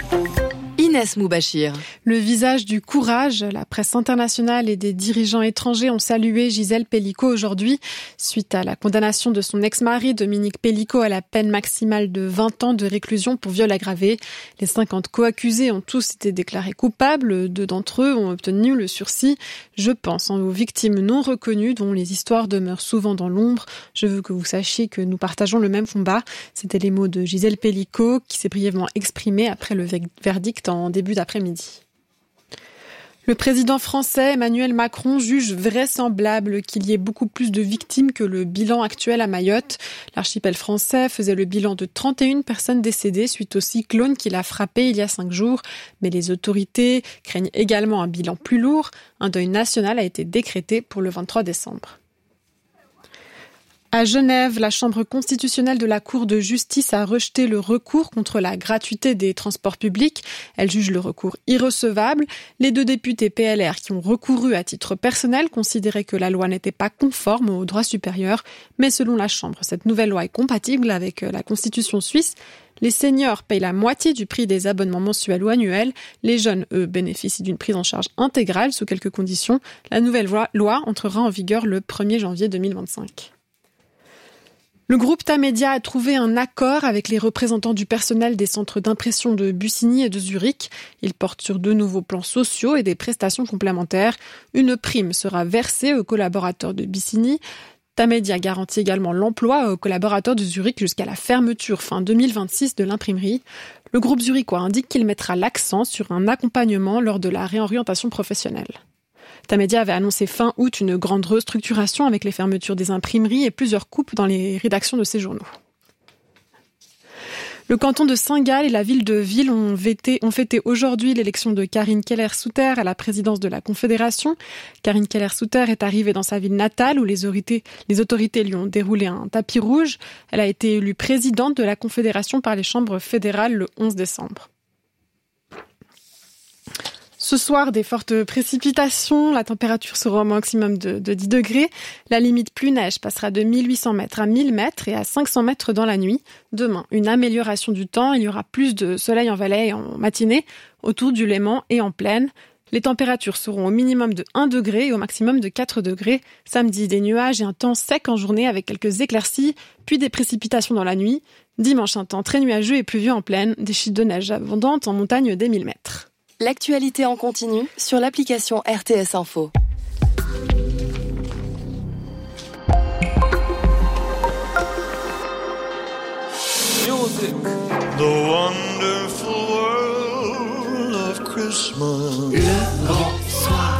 Inès Moubachir. Le visage du courage, la presse internationale et des dirigeants étrangers ont salué Gisèle Pelicot aujourd'hui. Suite à la condamnation de son ex-mari Dominique Pelicot à la peine maximale de 20 ans de réclusion pour viol aggravé. Les 50 co-accusés ont tous été déclarés coupables. 2 d'entre eux ont obtenu le sursis. Je pense aux victimes non reconnues dont les histoires demeurent souvent dans l'ombre. Je veux que vous sachiez que nous partageons le même combat. C'était les mots de Gisèle Pelicot qui s'est brièvement exprimée après le verdict en début d'après-midi. Le président français Emmanuel Macron juge vraisemblable qu'il y ait beaucoup plus de victimes que le bilan actuel à Mayotte. L'archipel français faisait le bilan de 31 personnes décédées suite au cyclone qui l'a frappé il y a 5 jours. Mais les autorités craignent également un bilan plus lourd. Un deuil national a été décrété pour le 23 décembre. À Genève, la Chambre constitutionnelle de la Cour de justice a rejeté le recours contre la gratuité des transports publics. Elle juge le recours irrecevable. Les 2 députés PLR qui ont recouru à titre personnel considéraient que la loi n'était pas conforme au droit supérieur. Mais selon la Chambre, cette nouvelle loi est compatible avec la Constitution suisse. Les seniors payent la moitié du prix des abonnements mensuels ou annuels. Les jeunes, eux, bénéficient d'une prise en charge intégrale sous quelques conditions. La nouvelle loi entrera en vigueur le 1er janvier 2025. Le groupe Tamedia a trouvé un accord avec les représentants du personnel des centres d'impression de Bussigny et de Zurich. Il porte sur 2 nouveaux plans sociaux et des prestations complémentaires. Une prime sera versée aux collaborateurs de Bussigny. Tamedia garantit également l'emploi aux collaborateurs de Zurich jusqu'à la fermeture fin 2026 de l'imprimerie. Le groupe zurichois indique qu'il mettra l'accent sur un accompagnement lors de la réorientation professionnelle. Tamedia avait annoncé fin août une grande restructuration avec les fermetures des imprimeries et plusieurs coupes dans les rédactions de ces journaux. Le canton de Saint-Gall et la ville de Ville ont fêté aujourd'hui l'élection de Karine Keller-Souter à la présidence de la Confédération. Karine Keller-Souter est arrivée dans sa ville natale où les autorités lui ont déroulé un tapis rouge. Elle a été élue présidente de la Confédération par les chambres fédérales le 11 décembre. Ce soir, des fortes précipitations. La température sera au maximum de 10 degrés. La limite pluie-neige passera de 1800 mètres à 1000 mètres et à 500 mètres dans la nuit. Demain, une amélioration du temps. Il y aura plus de soleil en vallée et en matinée, autour du Léman et en plaine. Les températures seront au minimum de 1 degré et au maximum de 4 degrés. Samedi, des nuages et un temps sec en journée avec quelques éclaircies, puis des précipitations dans la nuit. Dimanche, un temps très nuageux et pluvieux en plaine. Des chutes de neige abondantes en montagne des 1000 mètres. L'actualité en continu sur l'application RTS Info. Music. The wonderful world of Christmas. Le grand soir.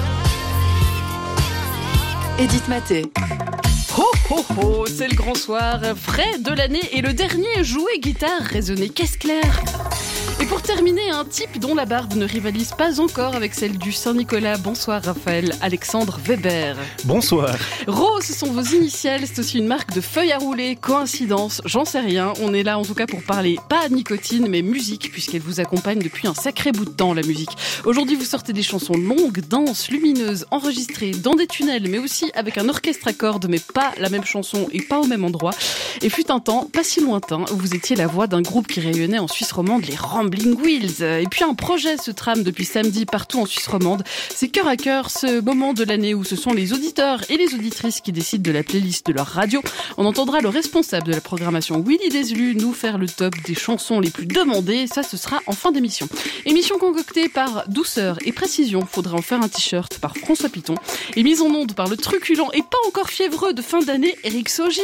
Edith Maté. Ho ho ho, c'est le grand soir, frais de l'année et le dernier jouet guitare résonné caisse claire. Et pour terminer, un type dont la barbe ne rivalise pas encore avec celle du Saint-Nicolas. Bonsoir Raphaël Alexandre Weber. Bonsoir. Rose, ce sont vos initiales, c'est aussi une marque de feuilles à rouler. Coïncidence, j'en sais rien. On est là en tout cas pour parler, pas nicotine, mais musique, puisqu'elle vous accompagne depuis un sacré bout de temps, la musique. Aujourd'hui, vous sortez des chansons longues, denses, lumineuses, enregistrées dans des tunnels, mais aussi avec un orchestre à cordes, mais pas la même chanson et pas au même endroit. Et fut un temps, pas si lointain, où vous étiez la voix d'un groupe qui rayonnait en Suisse romande, les Rambling Wheels. Et puis un projet se trame depuis samedi partout en Suisse romande. C'est cœur à cœur ce moment de l'année où ce sont les auditeurs et les auditrices qui décident de la playlist de leur radio. On entendra le responsable de la programmation Willy Deslus nous faire le top des chansons les plus demandées. Ça, ce sera en fin d'émission. Émission concoctée par douceur et précision. Faudra en faire un t-shirt par François Piton. Et mise en onde par le truculent et pas encore fiévreux de fin d'année, Eric Soji.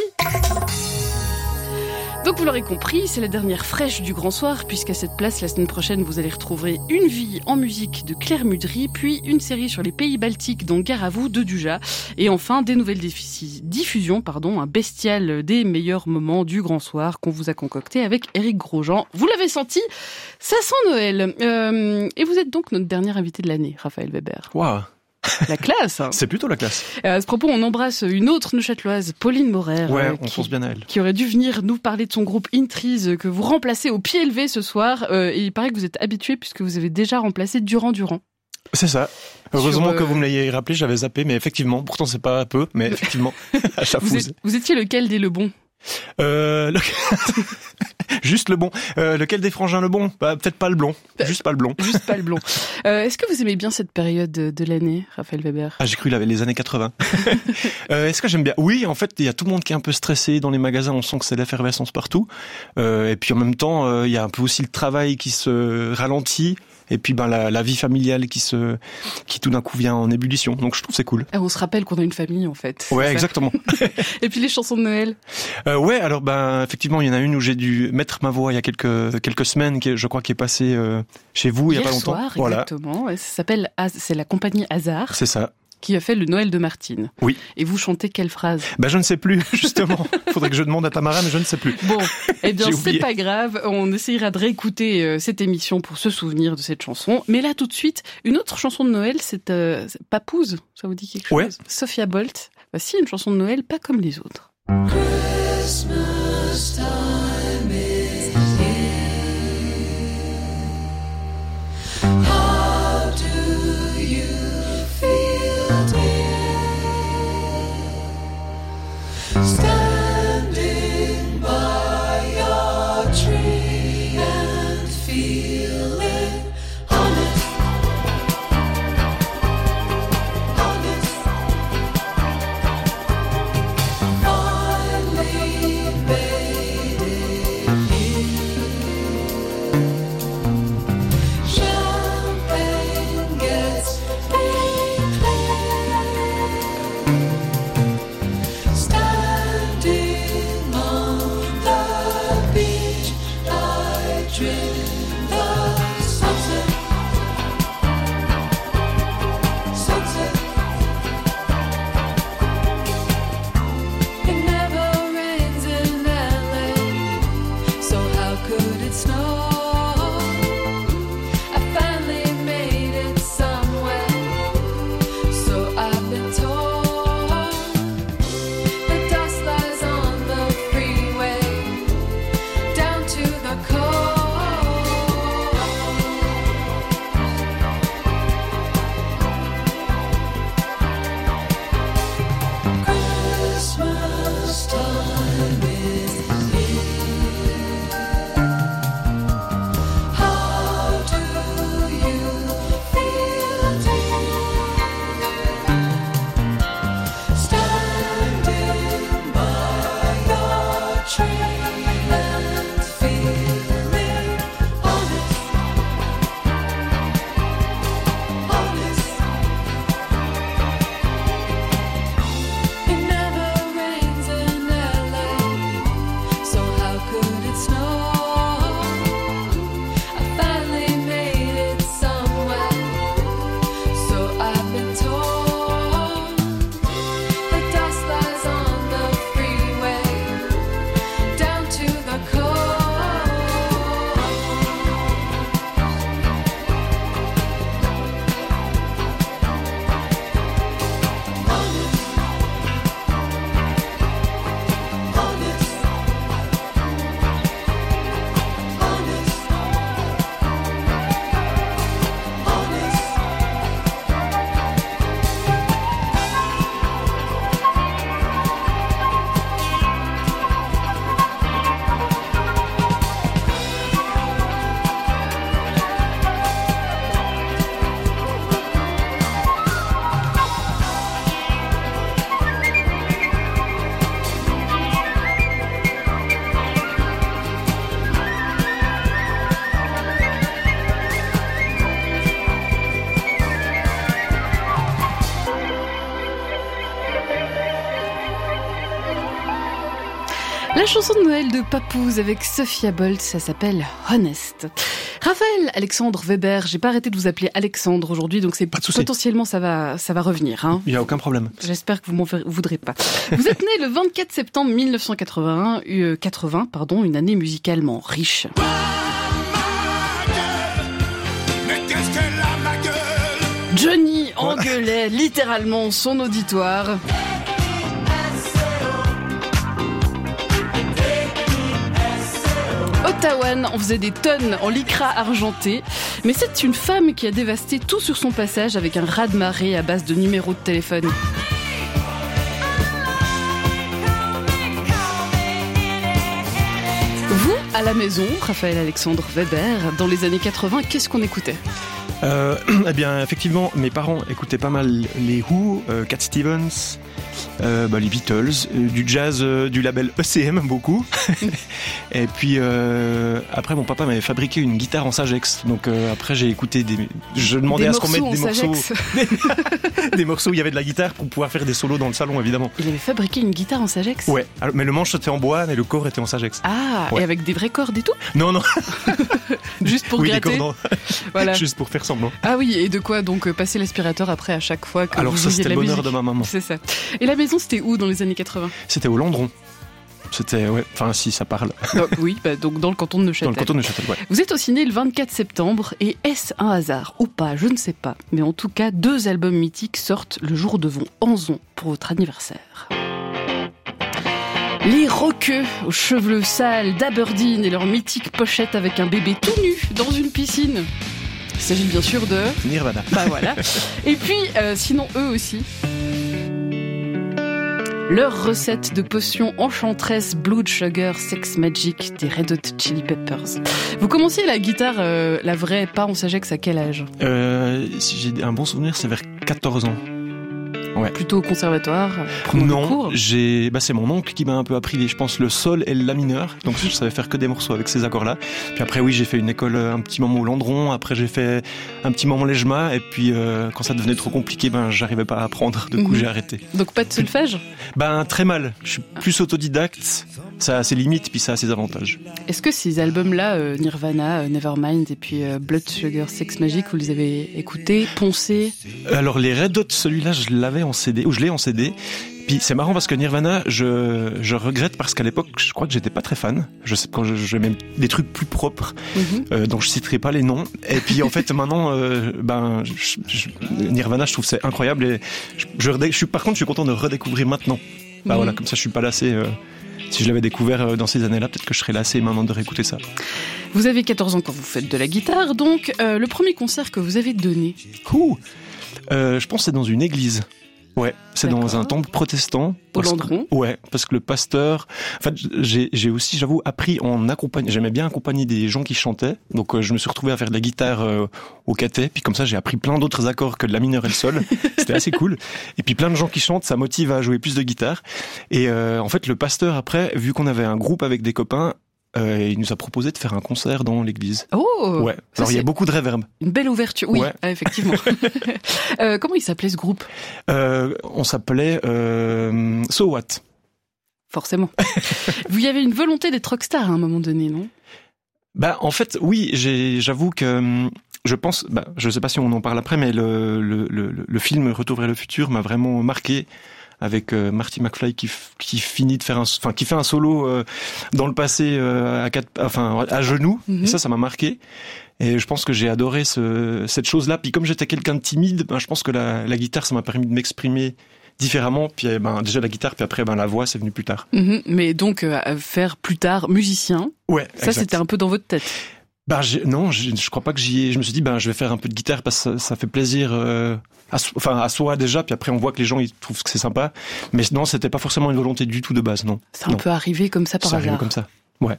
Donc vous l'aurez compris, c'est la dernière fraîche du grand soir, puisqu'à cette place, la semaine prochaine, vous allez retrouver une vie en musique de Claire Mudry, puis une série sur les pays baltiques, dont Gare à vous de Duja, et enfin des nouvelles diffusions, un bestial des meilleurs moments du grand soir qu'on vous a concocté avec Éric Grosjean. Vous l'avez senti, ça sent Noël. Et vous êtes donc notre dernier invité de l'année, Raphaël Weber. Waouh. La classe. C'est plutôt la classe. À ce propos, on embrasse une autre Neuchâteloise, Pauline Morer. Ouais, on pense bien à elle. Qui aurait dû venir nous parler de son groupe Intrees que vous remplacez au pied levé ce soir. Et il paraît que vous êtes habitué puisque vous avez déjà remplacé Durand Durand. C'est ça. Heureusement que vous me l'ayez rappelé, j'avais zappé, mais effectivement, pourtant c'est pas peu, mais effectivement, à chaque fois. Vous étiez lequel des Le Bon ? Juste le bon. Lequel des frangins le bon? Peut-être pas le blond. Juste pas le blond. Juste pas le blond. Est-ce que vous aimez bien cette période de l'année, Raphaël Weber? J'ai cru les années 80. Est-ce que j'aime bien? Oui, en fait, il y a tout le monde qui est un peu stressé dans les magasins. On sent que c'est l'effervescence partout. Et puis en même temps, il y a un peu aussi le travail qui se ralentit. Et puis la vie familiale qui tout d'un coup vient en ébullition. Donc je trouve que c'est cool. On se rappelle qu'on a une famille en fait. Ouais, exactement. Et puis les chansons de Noël. Ouais, alors effectivement, il y en a une où j'ai dû mettre ma voix il y a quelques semaines, je crois, qui est passée chez vous il y a pas longtemps. Hier soir, exactement. Ça s'appelle c'est la compagnie Hasard. C'est ça. Qui a fait le Noël de Martine. Oui. Et vous chantez quelle phrase? Je ne sais plus, justement. Faudrait que je demande à Tamara, mais je ne sais plus. Bon, eh bien, c'est pas grave. On essayera de réécouter cette émission pour se souvenir de cette chanson. Mais là, tout de suite, une autre chanson de Noël, c'est Papouze. Ça vous dit quelque chose? Ouais. Sophia Bolt. Voici une chanson de Noël pas comme les autres. Christmas time is here. How do you feel, dear? Standing by your tree and feeling honest, honest. Finally made it here. Champagne gets standing on the beach, I dream the sunset, sunset. It never rains in LA, so how could it snow? I finally made it somewhere, so I've been told. The dust lies on the freeway, down to the coast. Christmas time is here. How do you feel, dear? Standing by your tree and feeling honest, honest. It never rains in LA, so how could it snow? I finally made it somewhere, so I've been told. The dust lies on the freeway, down to the coast. La chanson de Noël de Papouze avec Sophia Bolt, ça s'appelle Honest. Raphaël Alexandre Weber, j'ai pas arrêté de vous appeler Alexandre aujourd'hui, donc c'est potentiellement ça va revenir. Hein. Il y a aucun problème. J'espère que vous m'en voudrez pas. Vous êtes né le 24 septembre 1980, une année musicalement riche. Johnny engueulait littéralement son auditoire. Ottawan en faisait des tonnes en lycra argenté, mais c'est une femme qui a dévasté tout sur son passage avec un raz-de-marée à base de numéros de téléphone. À la maison, Raphaël Alexandre Weber, dans les années 80, qu'est-ce qu'on écoutait ? Eh bien, effectivement, mes parents écoutaient pas mal les Who, Cat Stevens, les Beatles, du jazz du label ECM beaucoup. Et puis après, mon papa m'avait fabriqué une guitare en Sagex. Donc après, j'ai écouté je demandais à ce qu'on mette des morceaux, des morceaux où il y avait de la guitare pour pouvoir faire des solos dans le salon, évidemment. Il avait fabriqué une guitare en Sagex ? Ouais. Alors, mais le manche était en bois, mais le corps était en Sagex. Ah, ouais. Et avec des vraies cordes et tout ? Non. Juste pour oui, gratter. des cordes, Voilà. Juste pour faire semblant. Ah oui, et de quoi donc passer l'aspirateur après à chaque fois que Alors vous ça, jouiez c'était de le la bonheur musique. de ma maman. C'est ça. Et la maison, c'était où dans les années 80 ? C'était au Landron. C'était, ouais, enfin si ça parle. Oui, donc dans le canton de Neuchâtel. Dans le canton de Neuchâtel, ouais. Vous êtes aussi né le 24 septembre et est-ce un hasard ou pas ? Je ne sais pas. Mais en tout cas, 2 albums mythiques sortent le jour de vos 11 ans pour votre anniversaire. Les roqueux aux cheveux sales d'Aberdeen et leur mythique pochette avec un bébé tout nu dans une piscine. Il s'agit bien sûr de... Nirvana. Bah voilà. Et puis, sinon, eux aussi. Leur recette de potion enchanteresse Blood Sugar Sex Magic des Red Hot Chili Peppers. Vous commenciez la guitare, la vraie, pas en Sagex, à quel âge ? Si j'ai un bon souvenir, c'est vers 14 ans. Ouais. Plutôt au conservatoire, prenant des cours. C'est mon oncle qui m'a un peu appris, je pense, le sol et le la mineur. Donc je savais faire que des morceaux avec ces accords-là. Puis après, oui, j'ai fait une école un petit moment au Landron. Après, j'ai fait un petit moment l'EJMA. Et puis, quand ça devenait trop compliqué, j'arrivais pas à apprendre. Du coup, j'ai arrêté. Donc pas de solfège ? Très mal. Je suis plus autodidacte. Ça a ses limites, puis ça a ses avantages. Est-ce que ces albums-là, Nirvana, Nevermind et puis Blood Sugar Sex Magic, vous les avez écoutés, poncés ? Alors les Red Hot, celui-là, je l'avais en CD, ou je l'ai en CD. Puis c'est marrant parce que Nirvana, je regrette parce qu'à l'époque, je crois que j'étais pas très fan. Je sais quand je même des trucs plus propres, donc je citerai pas les noms. Et puis en fait maintenant, Nirvana, je trouve c'est incroyable et par contre, je suis content de redécouvrir maintenant. Voilà, comme ça, je suis pas lassé. Si je l'avais découvert dans ces années-là, peut-être que je serais lassé maintenant de réécouter ça. Vous avez 14 ans quand vous faites de la guitare, donc le premier concert que vous avez donné. Je pense que c'est dans une église. Ouais, c'est D'accord. dans un temple protestant. Au Landron. Ouais, parce que le pasteur... En fait, j'ai aussi, j'avoue, appris en accompagnement. J'aimais bien accompagner des gens qui chantaient. Donc, je me suis retrouvé à faire de la guitare au catet. Puis comme ça, j'ai appris plein d'autres accords que de la mineur et le sol. C'était assez cool. Et puis plein de gens qui chantent, ça motive à jouer plus de guitare. Et en fait, le pasteur, après, vu qu'on avait un groupe avec des copains, il nous a proposé de faire un concert dans l'église. Oh ouais. Alors il y a beaucoup de reverb. Une belle ouverture, oui, ouais. Effectivement. Comment il s'appelait ce groupe ? On s'appelait So What. Forcément. Vous y avez une volonté d'être rockstar à un moment donné, non ? En fait, oui, j'avoue que je pense, je sais pas si on en parle après, mais le film Retour vers le futur m'a vraiment marqué. Avec Marty McFly qui finit de faire qui fait un solo dans le passé à genoux. Et ça m'a marqué. Et je pense que j'ai adoré cette chose-là. Puis comme j'étais quelqu'un de timide, je pense que la guitare, ça m'a permis de m'exprimer différemment. Puis déjà la guitare, puis après la voix, c'est venu plus tard. Mais donc faire plus tard musicien. Ouais. Ça, exact. C'était un peu dans votre tête. Non, je crois pas que j'y ai. Je me suis dit, je vais faire un peu de guitare parce que ça fait plaisir à soi déjà, puis après on voit que les gens ils trouvent que c'est sympa. Mais non, c'était pas forcément une volonté du tout de base, non. C'est un peu arrivé comme ça par hasard. C'est arrivé comme ça, ouais.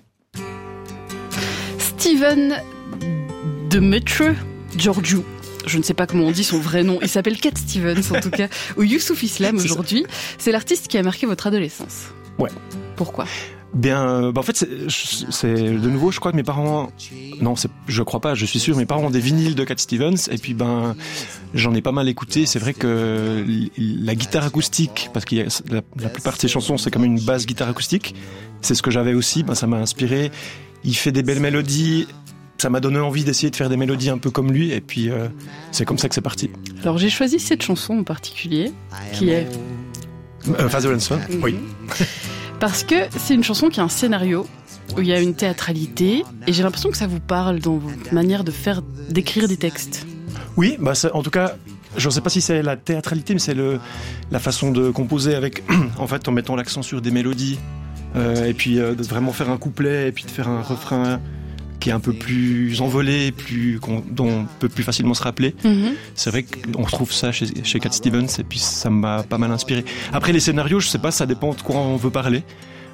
Steven Demetre Georgiou. Je ne sais pas comment on dit son vrai nom. Il s'appelle Cat Stevens en tout cas, ou Youssouf Islam aujourd'hui. C'est l'artiste qui a marqué votre adolescence. Ouais. Pourquoi ? En fait, c'est de nouveau, je crois que mes parents, non, je crois pas, je suis sûr, mes parents ont des vinyles de Cat Stevens, et puis j'en ai pas mal écouté. C'est vrai que la guitare acoustique, parce qu'il y a la plupart de ses chansons, c'est comme une basse guitare acoustique. C'est ce que j'avais aussi, ça m'a inspiré. Il fait des belles mélodies. Ça m'a donné envie d'essayer de faire des mélodies un peu comme lui, et puis c'est comme ça que c'est parti. Alors j'ai choisi cette chanson en particulier, qui est Father and Son. Oui. Parce que c'est une chanson qui a un scénario où il y a une théâtralité, et j'ai l'impression que ça vous parle dans votre manière d'écrire des textes. Oui, en tout cas, je ne sais pas si c'est la théâtralité, mais c'est la façon de composer avec, en fait, en mettant l'accent sur des mélodies, et puis de vraiment faire un couplet, et puis de faire un refrain qui est un peu plus envolé, dont on peut plus facilement se rappeler. C'est vrai qu'on retrouve ça chez Cat Stevens, et puis ça m'a pas mal inspiré. Après les scénarios, je sais pas, ça dépend de quoi on veut parler.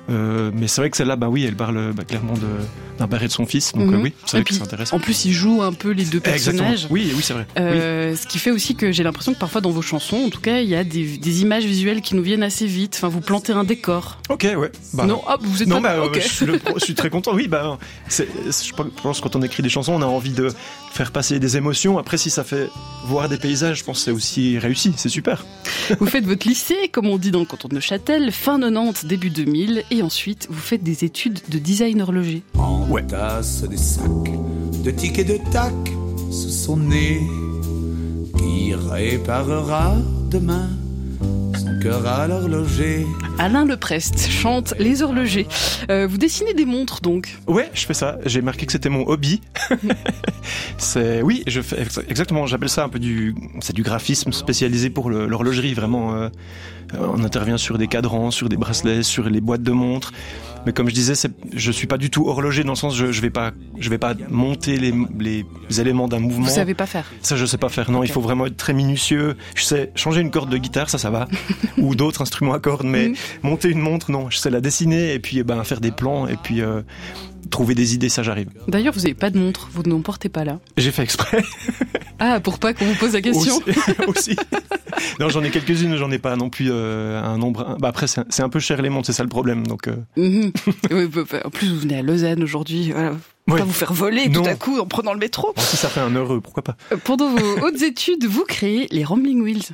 Mais c'est vrai que celle-là, bah oui, elle parle clairement d'un père et de son fils, donc oui, c'est vrai que c'est intéressant. En plus, il joue un peu les deux personnages. Exactement. Oui, c'est vrai. Oui. Ce qui fait aussi que j'ai l'impression que parfois dans vos chansons, en tout cas, il y a des images visuelles qui nous viennent assez vite. Enfin, vous plantez un décor. Ok, ouais. Non, vous êtes non, pas... ok. je suis très content. Oui, je pense que quand on écrit des chansons, on a envie de faire passer des émotions. Après, si ça fait voir des paysages, je pense que c'est aussi réussi. C'est super. Vous faites votre lycée, comme on dit dans le canton de Neuchâtel, fin 90, début 2000, et ensuite vous faites des études de design horloger. Entasse des sacs de tic et de tac sous son nez. Qui réparera demain son cœur à l'horloger? Alain Leprest chante Les Horlogers. Vous dessinez des montres donc? Ouais, je fais ça. J'ai marqué que c'était mon hobby. Oui, je fais exactement. J'appelle ça un peu du graphisme spécialisé pour l'horlogerie. Vraiment, on intervient sur des cadrans, sur des bracelets, sur les boîtes de montres. Mais comme je disais, je suis pas du tout horloger dans le sens je vais pas monter les éléments d'un mouvement. Vous savez pas faire? Ça, je sais pas faire. Non, okay. Il faut vraiment être très minutieux. Je sais changer une corde de guitare, ça va, ou d'autres instruments à cordes, mais monter une montre, non. Je sais la dessiner et puis faire des plans et puis trouver des idées, ça j'arrive. D'ailleurs, vous avez pas de montre, vous n'en portez pas là. J'ai fait exprès. Ah, pour pas qu'on vous pose la question. Aussi. Non, j'en ai quelques-unes, j'en ai pas non plus un nombre. Après, c'est un peu cher les montres, c'est ça le problème. Donc. Oui, en plus, vous venez à Lausanne aujourd'hui. Voilà. Pas vous faire voler tout à coup en prenant le métro. Si ça fait un heureux, pourquoi pas. Pendant vos hautes études, vous créez les Rambling Wheels.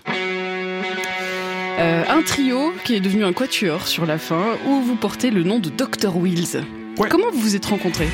Un trio qui est devenu un quatuor sur la fin, où vous portez le nom de Dr Wheels. Ouais. Comment vous vous êtes rencontrés?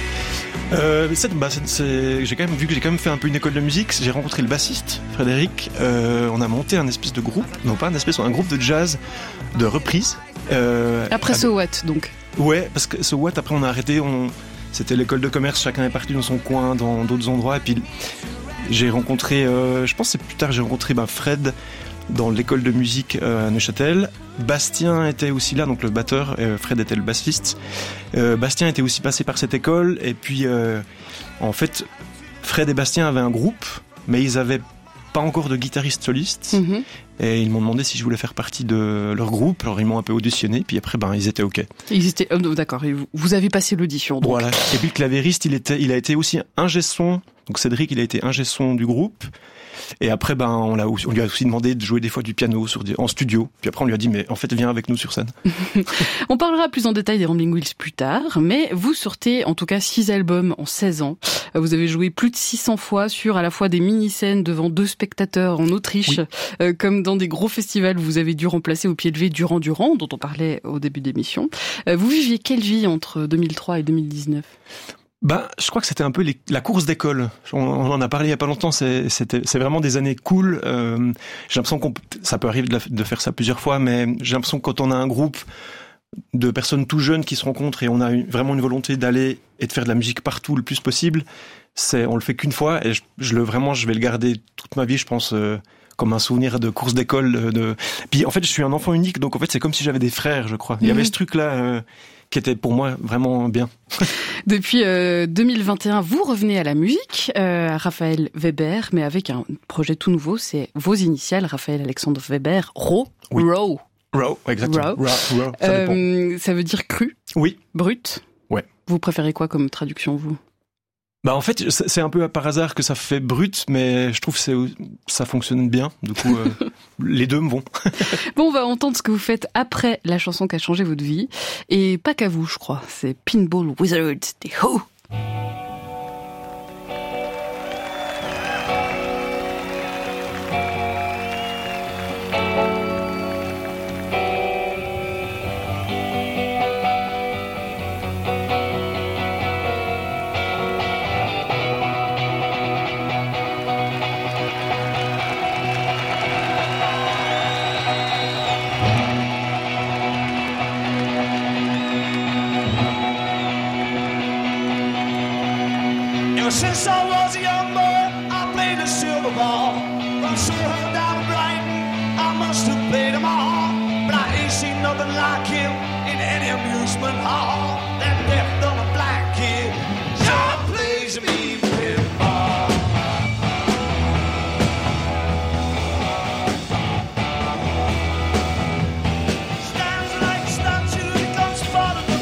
J'ai quand même fait un peu une école de musique. J'ai rencontré le bassiste Frédéric. On a monté un espèce de groupe, un groupe de jazz de reprise. Après So What, donc. Ouais, parce que So What, après on a arrêté. C'était l'école de commerce, chacun est parti dans son coin, dans d'autres endroits. Et puis j'ai rencontré, je pense que c'est plus tard, j'ai rencontré Fred dans l'école de musique à Neuchâtel. Bastien était aussi là, donc le batteur, Fred était le bassiste. Bastien était aussi passé par cette école, et puis en fait, Fred et Bastien avaient un groupe, mais ils avaient pas encore de guitariste soliste, et ils m'ont demandé si je voulais faire partie de leur groupe. Alors ils m'ont un peu auditionné, puis après ils étaient ok. Ils étaient d'accord. Vous avez passé l'audition. Donc. Voilà. Et puis le clavériste, il a été aussi ingé son. Donc Cédric, il a été ingé son du groupe. Et après, on lui a aussi demandé de jouer des fois du piano en studio. Puis après, on lui a dit, mais en fait, viens avec nous sur scène. On parlera plus en détail des Rambling Wheels plus tard, mais vous sortez en tout cas 6 albums en 16 ans. Vous avez joué plus de 600 fois sur à la fois des mini-scènes devant 2 spectateurs en Autriche, comme dans des gros festivals. Vous avez dû remplacer au pied levé Durand Durand, dont on parlait au début d'émission. Vous viviez quelle vie entre 2003 et 2019 ? Je crois que c'était un peu la course d'école. On en a parlé il y a pas longtemps. C'est vraiment des années cool. J'ai l'impression ça peut arriver de faire ça plusieurs fois, mais j'ai l'impression que quand on a un groupe de personnes tout jeunes qui se rencontrent et on a vraiment une volonté d'aller et de faire de la musique partout le plus possible, on le fait qu'une fois et je vais le garder toute ma vie, je pense. Comme un souvenir de course d'école. Puis en fait, je suis un enfant unique, donc en fait, c'est comme si j'avais des frères, je crois. Il y avait ce truc-là qui était pour moi vraiment bien. Depuis 2021, vous revenez à la musique, à Raphaël Weber, mais avec un projet tout nouveau, c'est vos initiales, Raphaël Alexandre Weber, Raw. Raw, exactement. Raw, ça veut dire cru. Oui. Brut. Ouais. Vous préférez quoi comme traduction, vous ? En fait, c'est un peu par hasard que ça fait brut, mais je trouve que ça fonctionne bien. Du coup, les deux me vont. Bon, on va entendre ce que vous faites après la chanson qui a changé votre vie. Et pas qu'à vous, je crois. C'est Pinball Wizard des Who. Since I was a young boy, I played the silver ball. From Soho down to Brighton, I must have played them all. But I ain't seen nothing like him in any amusement hall. That deaf, dumb, and black kid sure plays me pinball. Stands like a statue, he comes to follow the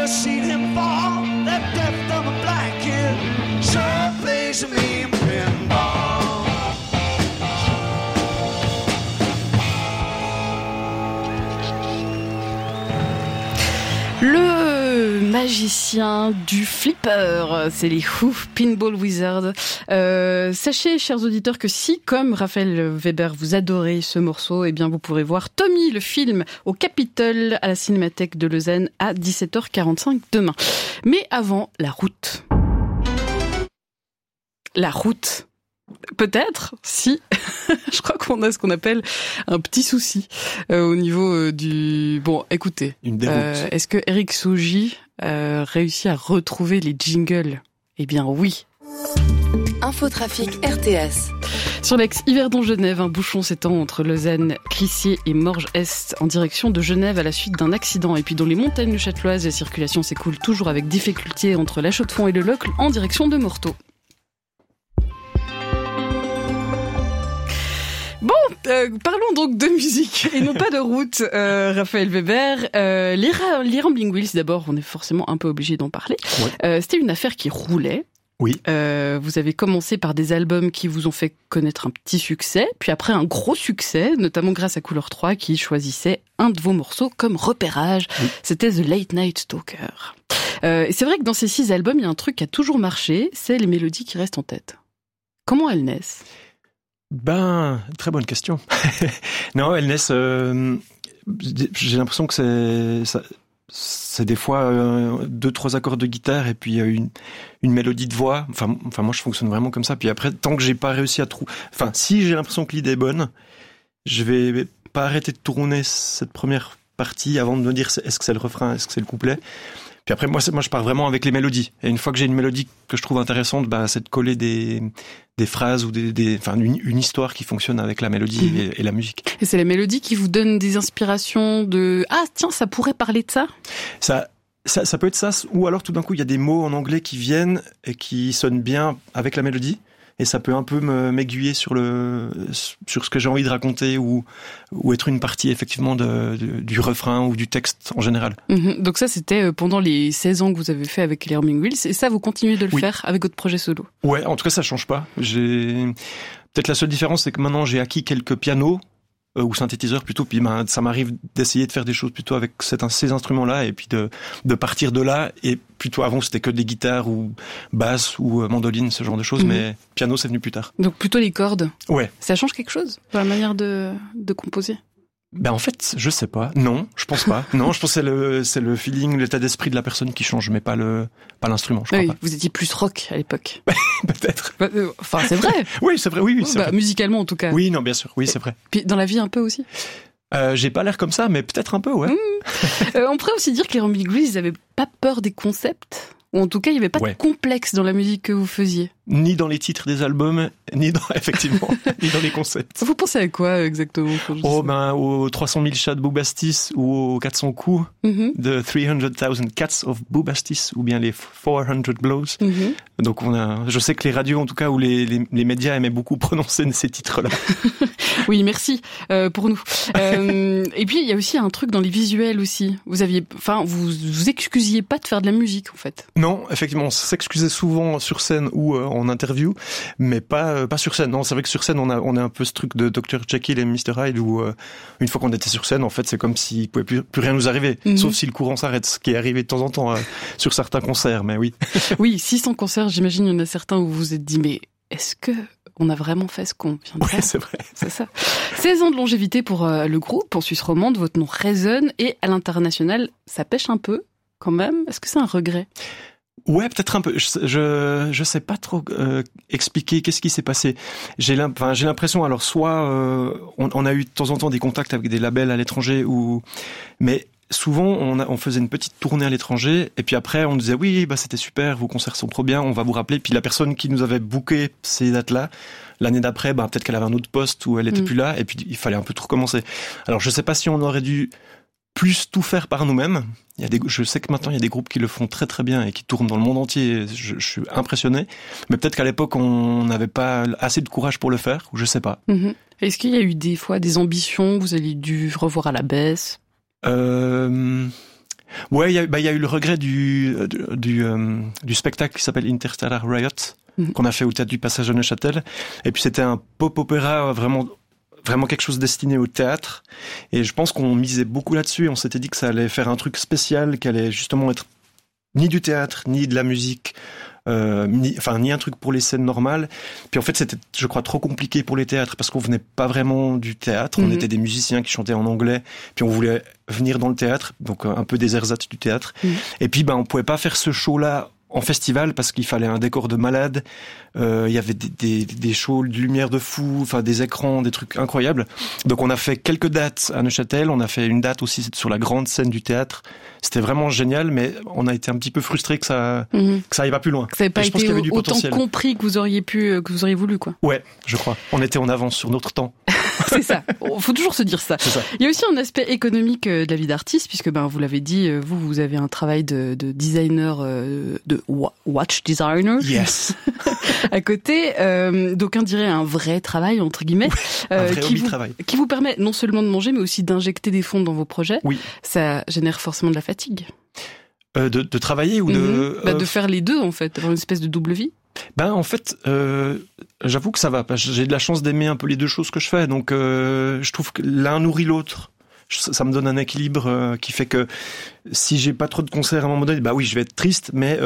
seen him fall, that death of a black kid sure plays me in pinball. Le magicien du flipper, c'est les Who, Pinball Wizard. Sachez, chers auditeurs, que si, comme Raphaël Weber, vous adorez ce morceau, eh bien, vous pourrez voir Tommy, le film, au Capitole, à la Cinémathèque de Lausanne, à 17h45 demain. Mais avant, la route. La route. Peut-être, si. Je crois qu'on a ce qu'on appelle un petit souci au niveau du... Bon, écoutez. Une déroute. Est-ce que Eric Sougy réussit à retrouver les jingles ? Eh bien, oui. Infotrafic RTS. Sur l'axe Yverdon-Genève, un bouchon s'étend entre Lausanne, Crissier et Morges-Est en direction de Genève à la suite d'un accident. Et puis dans les montagnes du Châteloise, la circulation s'écoule toujours avec difficulté entre La Chaux-de-Fonds et le Locle en direction de Morteau. Bon, parlons donc de musique et non pas de route, Raphaël Weber. Les Rambling Wills, d'abord, on est forcément un peu obligé d'en parler. Ouais. C'était une affaire qui roulait. Oui. Vous avez commencé par des albums qui vous ont fait connaître un petit succès, puis après un gros succès, notamment grâce à Couleur 3 qui choisissait un de vos morceaux comme repérage. Oui. C'était The Late Night Stalker. Et c'est vrai que dans ces 6 albums, il y a un truc qui a toujours marché, c'est les mélodies qui restent en tête. Comment elles naissent ? Ben, très bonne question. Non, elles naissent... j'ai l'impression que c'est des fois 2-3 accords de guitare et puis une mélodie de voix. Enfin, moi, je fonctionne vraiment comme ça. Puis après, tant que j'ai pas réussi à trouver... Enfin, si j'ai l'impression que l'idée est bonne, je vais pas arrêter de tourner cette première partie avant de me dire est-ce que c'est le refrain, est-ce que c'est le couplet. Puis après, moi, je pars vraiment avec les mélodies. Et une fois que j'ai une mélodie que je trouve intéressante, c'est de coller des phrases ou une histoire qui fonctionne avec la mélodie et la musique. Et c'est la mélodie qui vous donne des inspirations de « Ah, tiens, ça pourrait parler de ça ?» Ça peut être ça, ou alors tout d'un coup, il y a des mots en anglais qui viennent et qui sonnent bien avec la mélodie. Et ça peut un peu m'aiguiller sur ce que j'ai envie de raconter ou être une partie effectivement du refrain ou du texte en général. Donc ça, c'était pendant les 16 ans que vous avez fait avec les Rambling Wills. Et ça, vous continuez de le faire avec votre projet solo? Ouais, en tout cas, ça change pas. Peut-être la seule différence, c'est que maintenant, j'ai acquis quelques pianos ou synthétiseurs plutôt, puis ça m'arrive d'essayer de faire des choses plutôt avec ces instruments-là et puis de partir de là. Et plutôt avant, c'était que des guitares ou basses ou mandoline, ce genre de choses, mais piano, c'est venu plus tard. Donc plutôt les cordes. Ouais. Ça change quelque chose dans la manière de composer? En fait, je sais pas. Non, je pense pas. Non, je pense que c'est le feeling, l'état d'esprit de la personne qui change, mais pas l'instrument, je crois pas. Vous étiez plus rock à l'époque. Peut-être. Enfin, c'est vrai. Oui, c'est vrai. Oui, c'est vrai. Musicalement, en tout cas. Oui, non, bien sûr. Oui, c'est vrai. Puis dans la vie, un peu aussi. J'ai pas l'air comme ça, mais peut-être un peu, ouais. On pourrait aussi dire que les Rambling Wills, ils avaient pas peur des concepts. Ou en tout cas, il n'y avait pas de complexe dans la musique que vous faisiez. Ni dans les titres des albums, ni dans les concepts. Vous pensez à quoi exactement? Aux 300 000 chats de Boubastis ou aux 400 coups de 300,000 cats of Boubastis ou bien les 400 blows. Donc je sais que les radios en tout cas ou les médias aimaient beaucoup prononcer ces titres-là. Oui, merci pour nous. Et puis il y a aussi un truc dans les visuels aussi. Vous excusiez pas de faire de la musique en fait. Non, effectivement, on s'excusait souvent sur scène ou en interview, mais pas sur scène. Non, c'est vrai que sur scène, on a un peu ce truc de Dr. Jekyll et Mr. Hyde où une fois qu'on était sur scène, en fait, c'est comme s'il pouvait plus rien nous arriver, sauf si le courant s'arrête, ce qui est arrivé de temps en temps sur certains concerts, mais oui. Oui, 600 concerts, j'imagine, il y en a certains où vous vous êtes dit, mais est-ce que on a vraiment fait ce qu'on vient de faire? Oui, c'est vrai. C'est ça. 16 ans de longévité pour le groupe, en Suisse romande, votre nom résonne, et à l'international, ça pêche un peu, quand même. Est-ce que c'est un regret? Ouais, peut-être un peu. Je sais pas trop expliquer qu'est-ce qui s'est passé. J'ai l'impression, alors soit on a eu de temps en temps des contacts avec des labels à l'étranger mais souvent on faisait une petite tournée à l'étranger et puis après on nous disait oui, c'était super, vos concerts sont trop bien, on va vous rappeler. Puis la personne qui nous avait booké ces dates-là, l'année d'après, peut-être qu'elle avait un autre poste où elle était plus là et puis il fallait un peu tout recommencer. Alors je sais pas si on aurait dû plus tout faire par nous-mêmes. Je sais que maintenant il y a des groupes qui le font très très bien et qui tournent dans le monde entier. Je suis impressionné. Mais peut-être qu'à l'époque on n'avait pas assez de courage pour le faire, ou je sais pas. Est-ce qu'il y a eu des fois des ambitions que vous avez dû revoir à la baisse? Ouais, il y a eu le regret du spectacle qui s'appelle Interstellar Riot, qu'on a fait au théâtre du Passage de Neuchâtel. Et puis c'était un pop-opéra vraiment quelque chose destiné au théâtre. Et je pense qu'on misait beaucoup là-dessus. Et on s'était dit que ça allait faire un truc spécial, qui allait justement être ni du théâtre, ni de la musique, ni un truc pour les scènes normales. Puis en fait, c'était, je crois, trop compliqué pour les théâtres parce qu'on venait pas vraiment du théâtre. On était des musiciens qui chantaient en anglais. Puis on voulait venir dans le théâtre, donc un peu des ersatz du théâtre. Et puis, on pouvait pas faire ce show-là en festival parce qu'il fallait un décor de malade. Il y avait des shows de lumière de fou, enfin des écrans, des trucs incroyables. Donc on a fait quelques dates à Neuchâtel, on a fait une date aussi sur la grande scène du théâtre. C'était vraiment génial, mais on a été un petit peu frustrés que ça aille pas plus loin. Ça n'avait pas été autant potentiel. Compris que vous auriez voulu, quoi. Ouais, je crois. On était en avance sur notre temps. C'est ça. Faut toujours se dire ça. C'est ça. Il y a aussi un aspect économique de la vie d'artiste, puisque vous l'avez dit, vous avez un travail de designer, de watch designer. Yes. À côté, d'aucuns diraient un vrai travail entre guillemets, un vrai travail. Qui vous permet non seulement de manger, mais aussi d'injecter des fonds dans vos projets. Oui. Ça génère forcément de la fatigue. De travailler ou de faire les deux en fait, d'avoir une espèce de double vie. En fait, j'avoue que ça va. J'ai de la chance d'aimer un peu les deux choses que je fais, donc je trouve que l'un nourrit l'autre. Ça me donne un équilibre qui fait que si j'ai pas trop de concerts à un moment donné, oui, je vais être triste, mais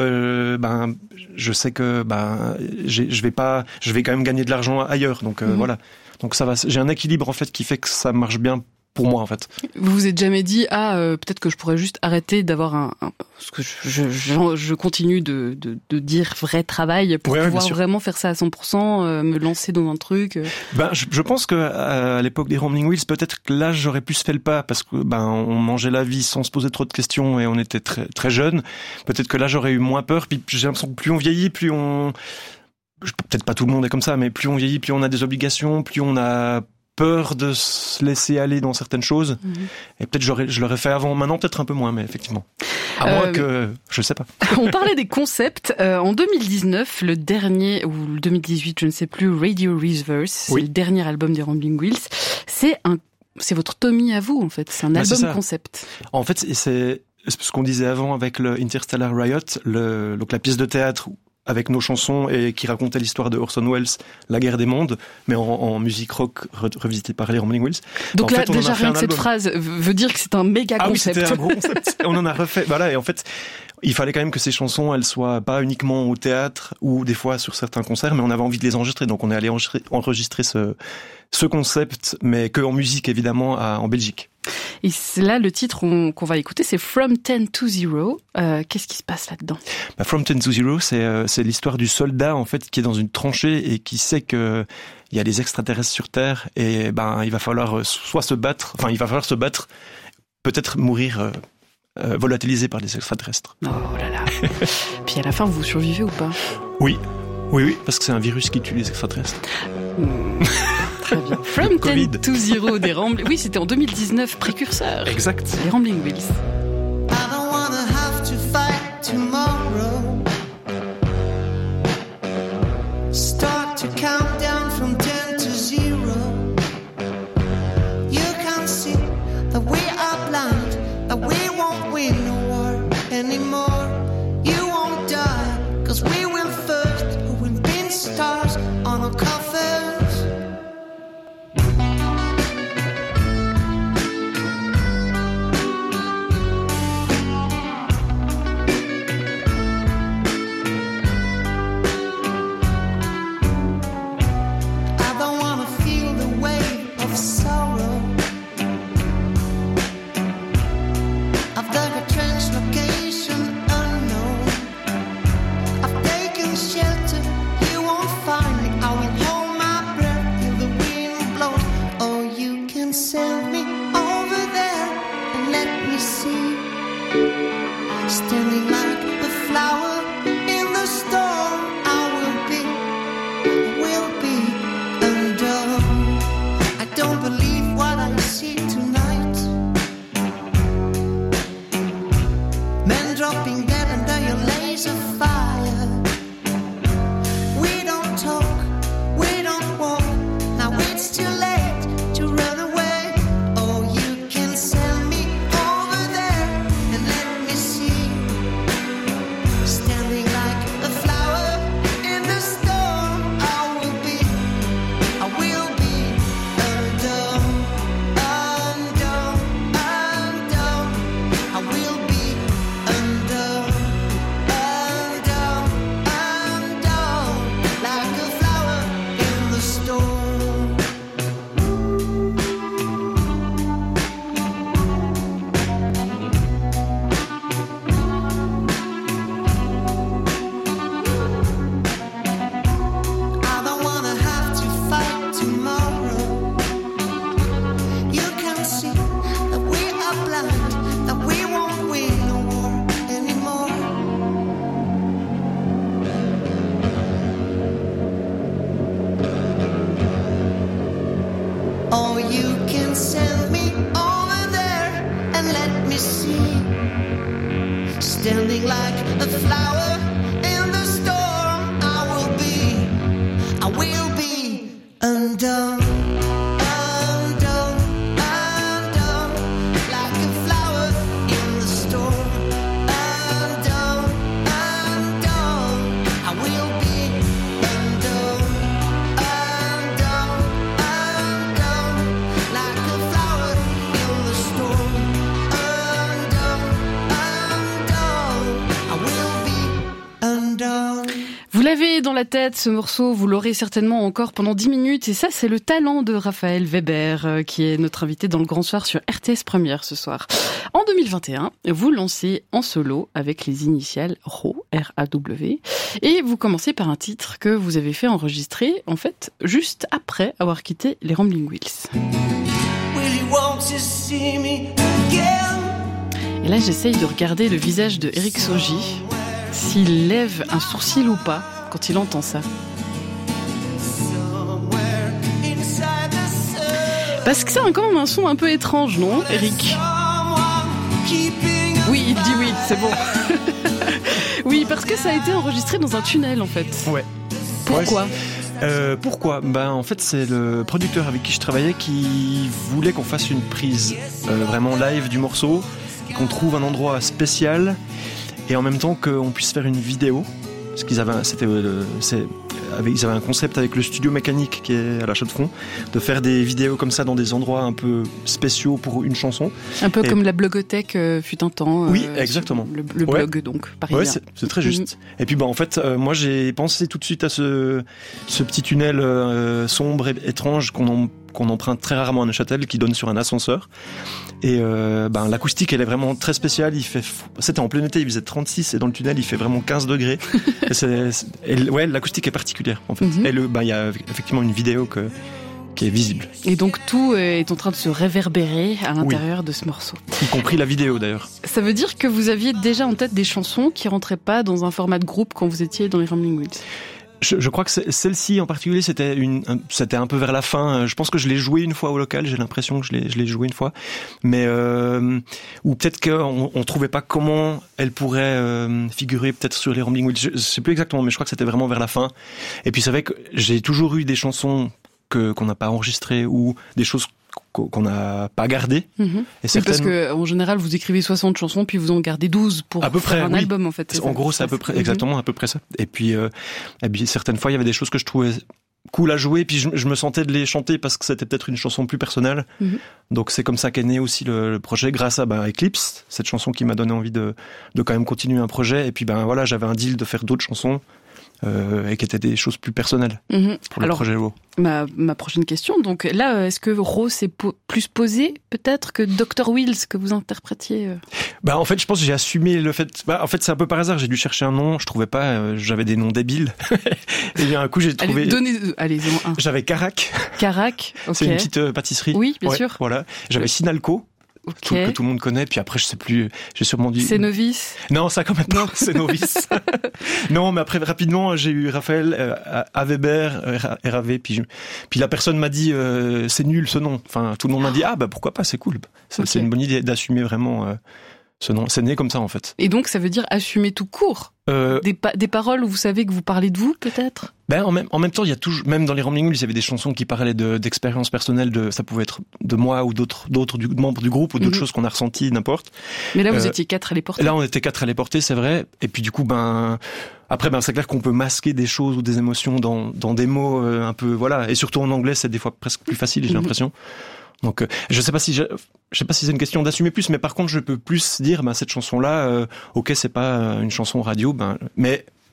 je sais que je vais quand même gagner de l'argent ailleurs, donc voilà. Donc ça va. J'ai un équilibre en fait qui fait que ça marche bien pour moi en fait. Vous vous êtes jamais dit peut-être que je pourrais juste arrêter d'avoir parce que je continue de dire vrai travail pour pouvoir vraiment faire ça à 100%, me lancer dans un truc. Je pense que à l'époque des Rambling Wills, peut-être que là j'aurais plus fait le pas parce que on mangeait la vie sans se poser trop de questions et on était très très jeunes. Peut-être que là j'aurais eu moins peur. Puis j'ai l'impression que plus on vieillit, peut-être pas tout le monde est comme ça, mais plus on vieillit, plus on a des obligations, plus on a peur de se laisser aller dans certaines choses. Et peut-être je l'aurais fait avant. Maintenant, peut-être un peu moins, mais effectivement. À moins que... Je sais pas. On parlait des concepts. En 2019, le dernier, ou le 2018, je ne sais plus, Radio Reverse, c'est le dernier album des Rambling Wills. C'est votre Tommy à vous, en fait. C'est un album concept. En fait, c'est ce qu'on disait avant avec le Interstellar Riot, donc la pièce de théâtre avec nos chansons et qui racontait l'histoire de Orson Welles, La guerre des mondes, mais en musique rock revisitée par les Rambling Wills. Donc là, déjà rien que cette phrase veut dire que c'est un méga concept. Oui, c'était un gros concept. On en a refait. Voilà, et en fait, il fallait quand même que ces chansons, elles soient pas uniquement au théâtre ou des fois sur certains concerts, mais on avait envie de les enregistrer. Donc on est allé enregistrer ce concept, mais que en musique évidemment en Belgique. Et là, le titre qu'on va écouter, c'est From 10 to 0. Qu'est-ce qui se passe là-dedans? From 10 to 0, c'est l'histoire du soldat en fait qui est dans une tranchée et qui sait que il y a des extraterrestres sur Terre et il va falloir se battre, peut-être mourir volatilisé par des extraterrestres. Oh là là. Puis à la fin, vous survivez ou pas? Oui, parce que c'est un virus qui tue les extraterrestres. Très bien. From 10 to 0 des Rambling. Oui, c'était en 2019, précurseur. Exact. Les Rambling Wills. I don't wanna have to fight tomorrow. Start to count down from 10 to 0. You can see that we are blind, that we won't win the war anymore. You won't die, 'cause we will first, who will pin stars on our coffins. Standing like a flower in the storm, I will be undone. I don't believe what I see tonight. Men dropping dead under your laser fire. We don't talk, we don't walk. Now it's too late to run away. Oh, you can send me over there and let are blind that we won't win a war anymore. Oh, you can send me over there and let me see, standing like a flower in the storm. I will be undone, undone, undone, like a flower in the storm. Undone, undone, I will be undone, undone, undone, like a flower in the storm. Undone, undone, I will be undone. Vous l'avez dans la tête, ce morceau, vous l'aurez certainement encore pendant 10 minutes. Et ça, c'est le talent de Raphaël Weber, qui est notre invité dans le Grand Soir sur RTS Première ce soir. En 2021, vous lancez en solo avec les initiales RAW, R-A-W. Et vous commencez par un titre que vous avez fait enregistrer, en fait, juste après avoir quitté les Ramblin' Wills. Will you want to see me again? Et là, j'essaye de regarder le visage de Eric Soji, s'il lève un sourcil ou pas quand il entend ça. Somewhere inside the sun. Parce que ça a quand même un son un peu étrange, non, Eric ? Someone keeping a Oui, il dit oui, c'est bon. Oui, parce que ça a été enregistré dans un tunnel, en fait. Ouais. Pourquoi ? Pourquoi ? En fait, c'est le producteur avec qui je travaillais qui voulait qu'on fasse une prise vraiment live du morceau, et qu'on trouve un endroit spécial, et en même temps qu'on puisse faire une vidéo. Parce qu'ils avaient, ils avaient un concept avec le studio mécanique qui est à la Chaux-de-Fonds, de faire des vidéos comme ça dans des endroits un peu spéciaux pour une chanson. Un peu comme la blogothèque fut un temps. Oui, exactement. Le Ouais. blog, donc, pareil. Ouais, c'est très juste. Et puis en fait, moi j'ai pensé tout de suite à ce petit tunnel sombre et étrange qu'on emprunte très rarement à Neuchâtel, qui donne sur un ascenseur. Et l'acoustique, elle est vraiment très spéciale. C'était en plein été, il faisait 36, et dans le tunnel, il fait vraiment 15 degrés. Et l'acoustique est particulière, en fait. Mhm. Et il y a effectivement une vidéo qui est visible, Et donc tout est en train de se réverbérer à l'intérieur de ce morceau. y compris la vidéo d'ailleurs. Ça veut dire que vous aviez déjà en tête des chansons qui rentraient pas dans un format de groupe quand vous étiez dans les Ramblin' Wills. Je crois que celle-ci en particulier, c'était un peu vers la fin. Je pense que je l'ai joué une fois au local. J'ai l'impression que je l'ai joué une fois, mais ou peut-être qu'on trouvait pas comment elle pourrait figurer peut-être sur les Ramblin' Wills. Je sais plus exactement, mais je crois que c'était vraiment vers la fin. Et puis c'est vrai que j'ai toujours eu des chansons qu'on n'a pas enregistrées, ou des choses qu'on n'a pas gardées. Et Oui, certaines... parce que en général, vous écrivez 60 chansons, puis vous en gardez 12 pour à peu faire près, un oui. album, en fait. En gros, c'est à peu près, exactement, à peu près ça. Et puis certaines fois, il y avait des choses que je trouvais cool à jouer, puis je me sentais de les chanter parce que c'était peut-être une chanson plus personnelle. Mhm. Donc c'est comme ça qu'est né aussi le projet, grâce à Eclipse, cette chanson qui m'a donné envie de quand même continuer un projet. Et puis voilà, j'avais un deal de faire d'autres chansons. Et qui étaient des choses plus personnelles pour le projet WoW. Ma prochaine question, donc là, est-ce que Rose est plus posé peut-être que Dr. Wills que vous interprétiez En fait, je pense que j'ai assumé le fait. En fait, c'est un peu par hasard. J'ai dû chercher un nom, je trouvais pas. J'avais des noms débiles. Et bien un coup, j'ai trouvé. Allez-y, un. J'avais Carac. Carac, ok. C'est une petite pâtisserie. Oui, bien sûr. Voilà. J'avais Sinalco. Ok. Que tout le monde connaît, puis après je sais plus, j'ai sûrement dit... C'est Novice. Non, ça quand même pas, c'est Novice. Non, mais après rapidement j'ai eu Raphaël, A. Weber, RAV, puis la personne m'a dit c'est nul ce nom. Enfin, tout le monde m'a dit pourquoi pas, c'est cool. C'est une bonne idée d'assumer vraiment ce nom. C'est né comme ça en fait. Et donc ça veut dire assumer tout court. Des paroles où vous savez que vous parlez de vous peut-être. En même temps, il y a toujours, même dans les Ramblin' Wills, il y avait des chansons qui parlaient d'expériences personnelles, ça pouvait être de moi ou d'autres membres du groupe, ou d'autres choses qu'on a ressenties, n'importe. Mais là, vous étiez 4 à les porter. Là, on était 4 à les porter, c'est vrai. Et puis du coup, après, c'est clair qu'on peut masquer des choses ou des émotions dans des mots un peu, voilà. Et surtout en anglais, c'est des fois presque plus facile, j'ai l'impression. Donc, je sais pas si c'est une question d'assumer plus, mais par contre, je peux plus dire, cette chanson-là, ok, c'est pas une chanson radio, mais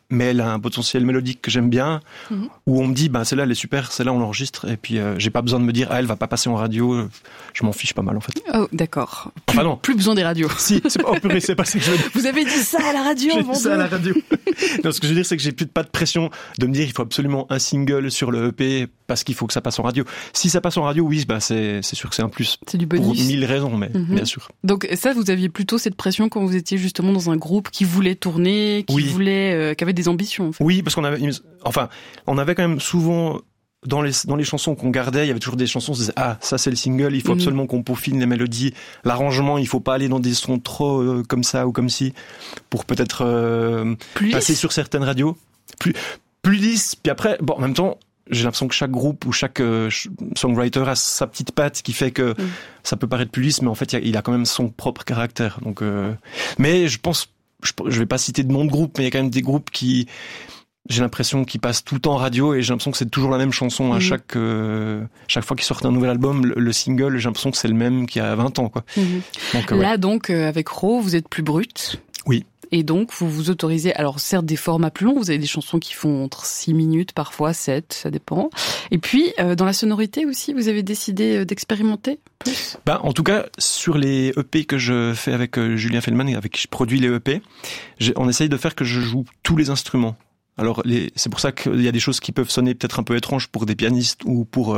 mais elle a un potentiel mélodique que j'aime bien, où on me dit, celle-là, elle est super, celle-là, on l'enregistre, et puis j'ai pas besoin de me dire, elle va pas passer en radio, je m'en fiche pas mal, en fait. Oh, d'accord. Enfin, non. Plus besoin des radios. Si, c'est pas, purée, c'est pas ce que je veux dire. Vous avez dit ça à la radio, J'ai mon dit ça à la Dieu. radio. Non, ce que je veux dire, c'est que j'ai plus pas de pression de me dire, il faut absolument un single sur le EP, parce qu'il faut que ça passe en radio. Si ça passe en radio, oui, c'est sûr que c'est un plus. C'est du Pour bonus. 1000 raisons, mais bien sûr. Donc ça, vous aviez plutôt cette pression quand vous étiez justement dans un groupe qui voulait tourner, qui qui avait des ambitions. En fait. Oui, parce qu'on avait quand même souvent dans les chansons qu'on gardait, il y avait toujours des chansons, on se disait ça c'est le single, il faut absolument qu'on peaufine les mélodies, l'arrangement, il faut pas aller dans des sons trop comme ça ou comme ci pour peut-être passer sur certaines radios plus lisse. Puis après, en même temps, j'ai l'impression que chaque groupe ou chaque songwriter a sa petite patte qui fait que ça peut paraître plus lisse, mais en fait il a quand même son propre caractère. Donc, mais je pense, je vais pas citer de nom de groupe, mais il y a quand même des groupes qui, j'ai l'impression qu'ils passent tout le temps en radio, et j'ai l'impression que c'est toujours la même chanson à chaque fois qu'ils sortent un nouvel album, le single, j'ai l'impression que c'est le même qu'il y a 20 ans, quoi. Donc, Là, donc, avec Ro, vous êtes plus brut. Oui. Et donc, vous vous autorisez, alors certes des formats plus longs, vous avez des chansons qui font entre 6 minutes, parfois 7, ça dépend. Et puis, dans la sonorité aussi, vous avez décidé d'expérimenter plus ? En tout cas, sur les EP que je fais avec Julien Feldman, avec qui je produis les EP, on essaye de faire que je joue tous les instruments. Alors, c'est pour ça qu'il y a des choses qui peuvent sonner peut-être un peu étranges pour des pianistes ou pour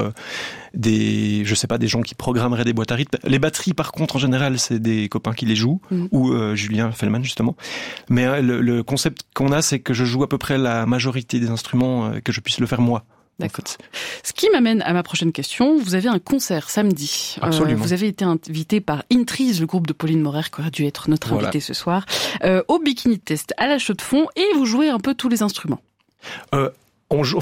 des gens qui programmeraient des boîtes à rythme. Les batteries, par contre, en général, c'est des copains qui les jouent, ou Julien Feldman, justement. Mais le concept qu'on a, c'est que je joue à peu près la majorité des instruments, que je puisse le faire moi. D'accord. Ce qui m'amène à ma prochaine question. Vous avez un concert samedi. Absolument. Vous avez été invité par Intreeze, le groupe de Pauline Morer, qui aurait dû être notre invité ce soir, au Bikini Test à la Chaux-de-Fonds, et vous jouez un peu tous les instruments. Je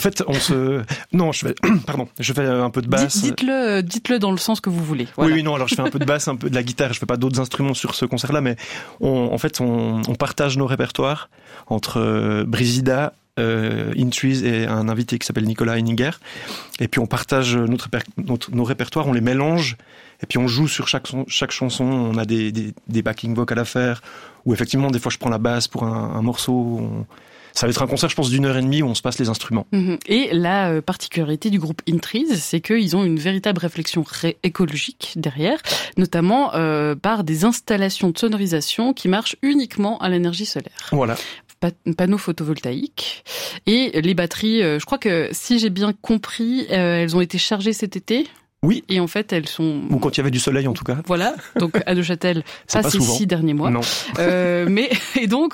fais un peu de basse. Dites-le dans le sens que vous voulez. Voilà. Oui, non, alors je fais un peu de basse, un peu de la guitare, je fais pas d'autres instruments sur ce concert-là, mais on partage nos répertoires entre Brisida, Intreeze et un invité qui s'appelle Nicolas Henninger, et puis on partage nos répertoires, on les mélange, et puis on joue sur chaque chanson. On a des backing vocals à faire, ou effectivement des fois je prends la basse pour un morceau. Ça va être un concert, je pense, d'1h30 où on se passe les instruments. Et la particularité du groupe Intreeze, c'est qu'ils ont une véritable réflexion écologique derrière, notamment par des installations de sonorisation qui marchent uniquement à l'énergie solaire. Voilà. Panneaux photovoltaïques. Et les batteries, je crois que si j'ai bien compris, elles ont été chargées cet été. Oui. Et en fait, elles sont... Ou quand il y avait du soleil, en tout cas. Voilà. Donc, à Neuchâtel, pas ces 6 derniers mois. Non. Et donc,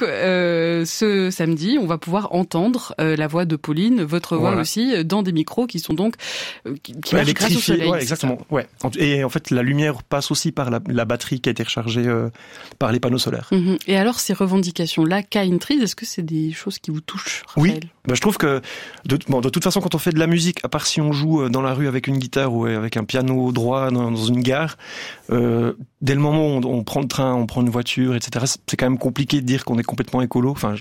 ce samedi, on va pouvoir entendre la voix de Pauline, votre voix aussi, dans des micros qui sont donc, qui marchent grâce au soleil. Ouais, exactement. Ouais. Et en fait, la lumière passe aussi par la batterie qui a été rechargée par les panneaux solaires. Et alors, ces revendications-là, qu'a Intreeze, est-ce que c'est des choses qui vous touchent, Raphaël ? Oui. Je trouve que, de toute façon, quand on fait de la musique, à part si on joue dans la rue avec une guitare ou avec un piano droit dans une gare, dès le moment où on prend le train, on prend une voiture, etc., c'est quand même compliqué de dire qu'on est complètement écolo. Enfin,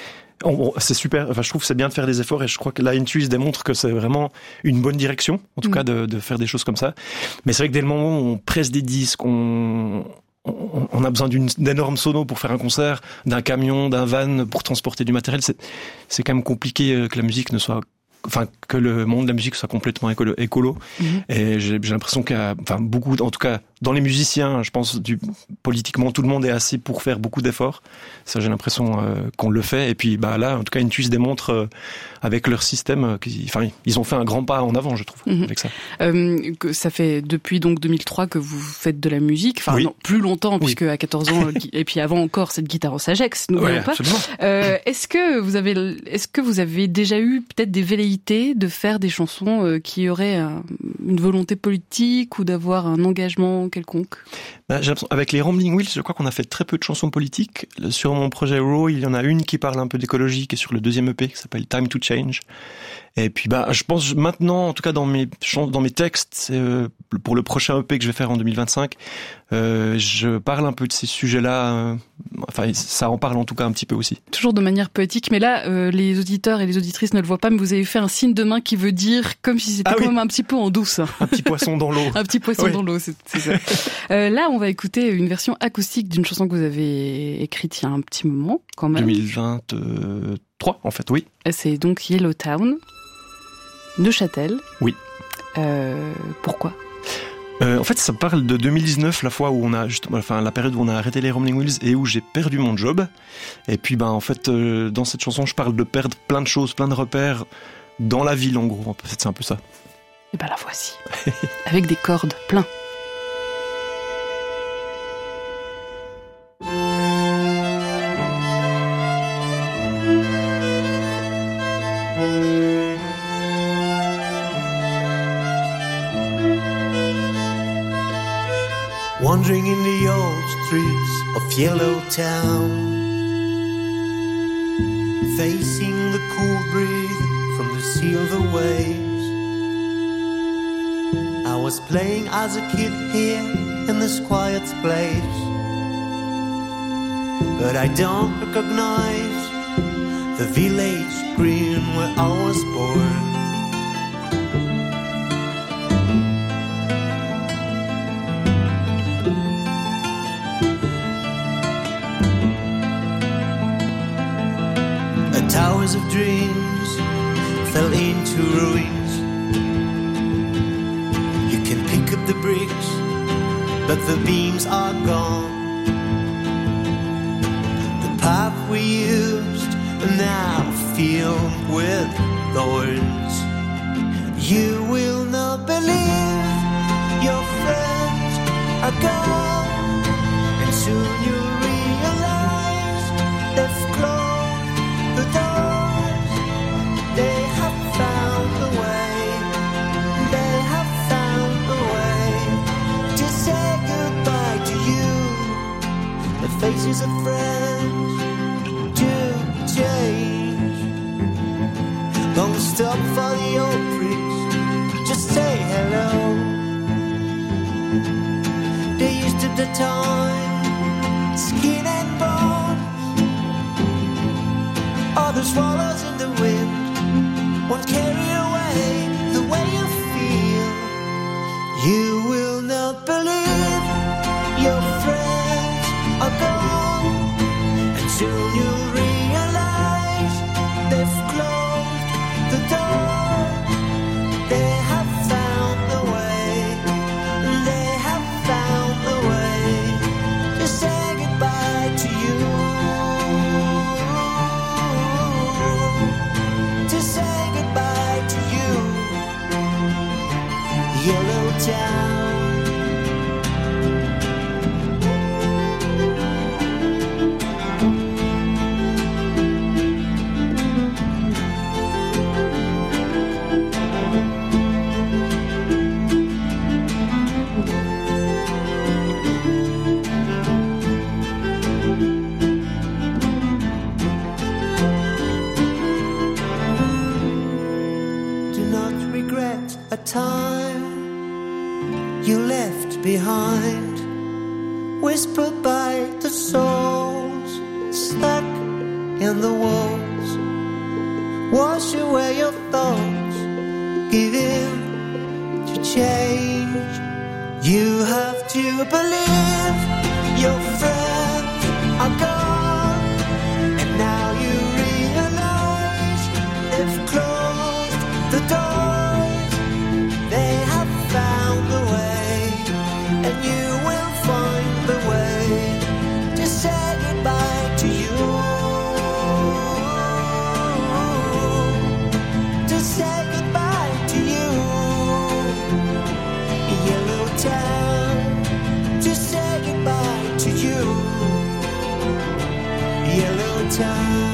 c'est super. Enfin, je trouve que c'est bien de faire des efforts, et je crois que là, Intreeze démontre que c'est vraiment une bonne direction, en tout cas, de faire des choses comme ça. Mais c'est vrai que dès le moment où on presse des disques, on a besoin d'énormes sonos pour faire un concert, d'un camion, d'un van pour transporter du matériel. C'est quand même compliqué que la musique que le monde de la musique soit complètement écolo. Et j'ai l'impression qu'il y a, beaucoup, en tout cas, dans les musiciens, je pense, politiquement, tout le monde est assez pour faire beaucoup d'efforts. Ça, j'ai l'impression qu'on le fait. Et puis, là, en tout cas, Intreeze démontre, avec leur système, ils ont fait un grand pas en avant, je trouve, avec ça. Que ça fait depuis donc 2003 que vous faites de la musique. Non, plus longtemps, puisque à 14 ans, et puis avant encore, cette guitare au Sagex, n'oublions pas. Est-ce que vous avez déjà eu peut-être des velléités de faire des chansons qui auraient une volonté politique ou d'avoir un engagement quelconque? J'ai l'impression, avec les Rambling Wheels, je crois qu'on a fait très peu de chansons politiques. Sur mon projet Raw, il y en a une qui parle un peu d'écologie, qui est sur le deuxième EP, qui s'appelle Time to Change. Et puis, je pense maintenant, en tout cas dans mes textes, pour le prochain EP que je vais faire en 2025, je parle un peu de ces sujets-là. Ça en parle en tout cas un petit peu aussi. Toujours de manière poétique, mais là, les auditeurs et les auditrices ne le voient pas, mais vous avez fait un signe de main qui veut dire comme si c'était quand même un petit peu en douce. Un petit poisson dans l'eau. Un petit poisson dans l'eau, c'est ça. Là, on va écouter une version acoustique d'une chanson que vous avez écrite il y a un petit moment, quand même. 2023, 3 en fait, oui. C'est donc Yellowtown, Neuchâtel. Oui. Pourquoi ? En fait, ça parle de 2019, la période où on a arrêté les Rolling Wheels et où j'ai perdu mon job. Et puis, en fait, dans cette chanson, je parle de perdre plein de choses, plein de repères dans la ville, en gros. En fait, c'est un peu ça. Et la voici. Avec des cordes plein. Wandering in the old streets of Yellowtown, facing the cool breeze from the silver waves. I was playing as a kid here in this quiet place, but I don't recognize the village green where I was born. Towers of dreams fell into ruins. You can pick up the bricks, but the beams are gone. The path we used now filled with thorns. You will not believe your friends are gone, and soon you'll realize they've closed the doors. They have found the way. They have found the way to say goodbye to you. The faces of friends do change. Don't stop for the old bricks, just say hello. They used to the time, skin and bone. Other swallows in the wind won't carry away the way you feel. You will not believe your friends are gone, and soon you'll realize they've closed the door. They have found the way. They have found the way to say goodbye to you. Yellowtown. Do not regret a time you left behind, whispered by the souls stuck in the walls. Wash away your thoughts, give in to change. You have to believe your friends are gone, and now you realize they've closed the doors. They have found the way, and you will find the way to say goodbye to you. To say goodbye to you. Yellowtown. To say goodbye to you. Yellowtown.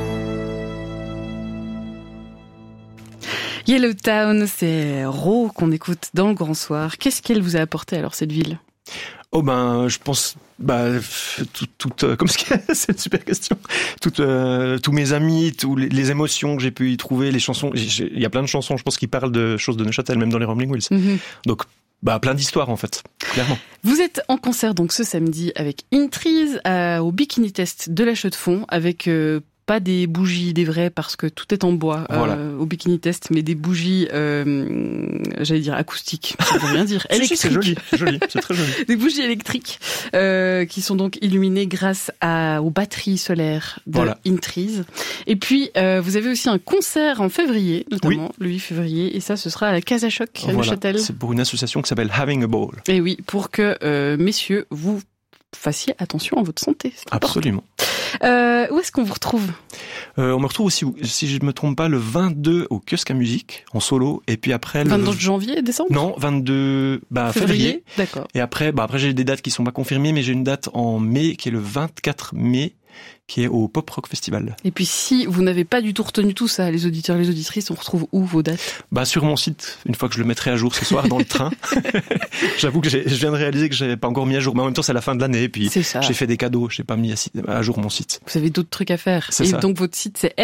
Yellowtown, c'est Ro qu'on écoute dans le Grand Soir. Qu'est-ce qu'elle vous a apporté alors, cette ville ? Oh je pense comme c'est une super question. Tous mes amis, tous les émotions que j'ai pu y trouver, les chansons. Il y a plein de chansons, je pense, qui parlent de choses de Neuchâtel, même dans les Rolling Wheels. Mm-hmm. Donc plein d'histoires en fait, clairement. Vous êtes en concert donc ce samedi avec In Trees au Bikini Test de la Chaux-de-Fonds avec pas des bougies, des vraies, parce que tout est en bois Voilà. au Bikini Test, mais des bougies, j'allais dire acoustiques, ça veut rien dire, Si, électriques. c'est joli, c'est très joli. Des bougies électriques qui sont donc illuminées grâce aux batteries solaires de Voilà. Intrees. Et puis, vous avez aussi un concert en février, notamment le 8 février, et ça, ce sera à la Casa Choc à Voilà. Neuchâtel. C'est pour une association qui s'appelle Having a Ball. Et oui, pour que, messieurs, vous fassiez attention à votre santé. C'est important. Absolument. Où est-ce qu'on vous retrouve ? On me retrouve aussi, si je me trompe pas, le 22 au Kiosque à musique, en solo, et puis après le... 22 janvier, décembre ? Non, 22 février. D'accord. Et après, j'ai des dates qui sont pas confirmées, mais j'ai une date en mai qui est le 24 mai, qui est au Pop Rock Festival. Et puis si vous n'avez pas du tout retenu tout ça, les auditeurs, les auditrices, on retrouve où vos dates ? Sur mon site, une fois que je le mettrai à jour ce soir dans le train. J'avoue que je viens de réaliser que j'avais pas encore mis à jour, mais en même temps c'est la fin de l'année, et puis C'est ça. j'ai fait des cadeaux, j'ai pas mis à jour mon site. Vous avez d'autres trucs à faire. C'est Et ça. donc votre site c'est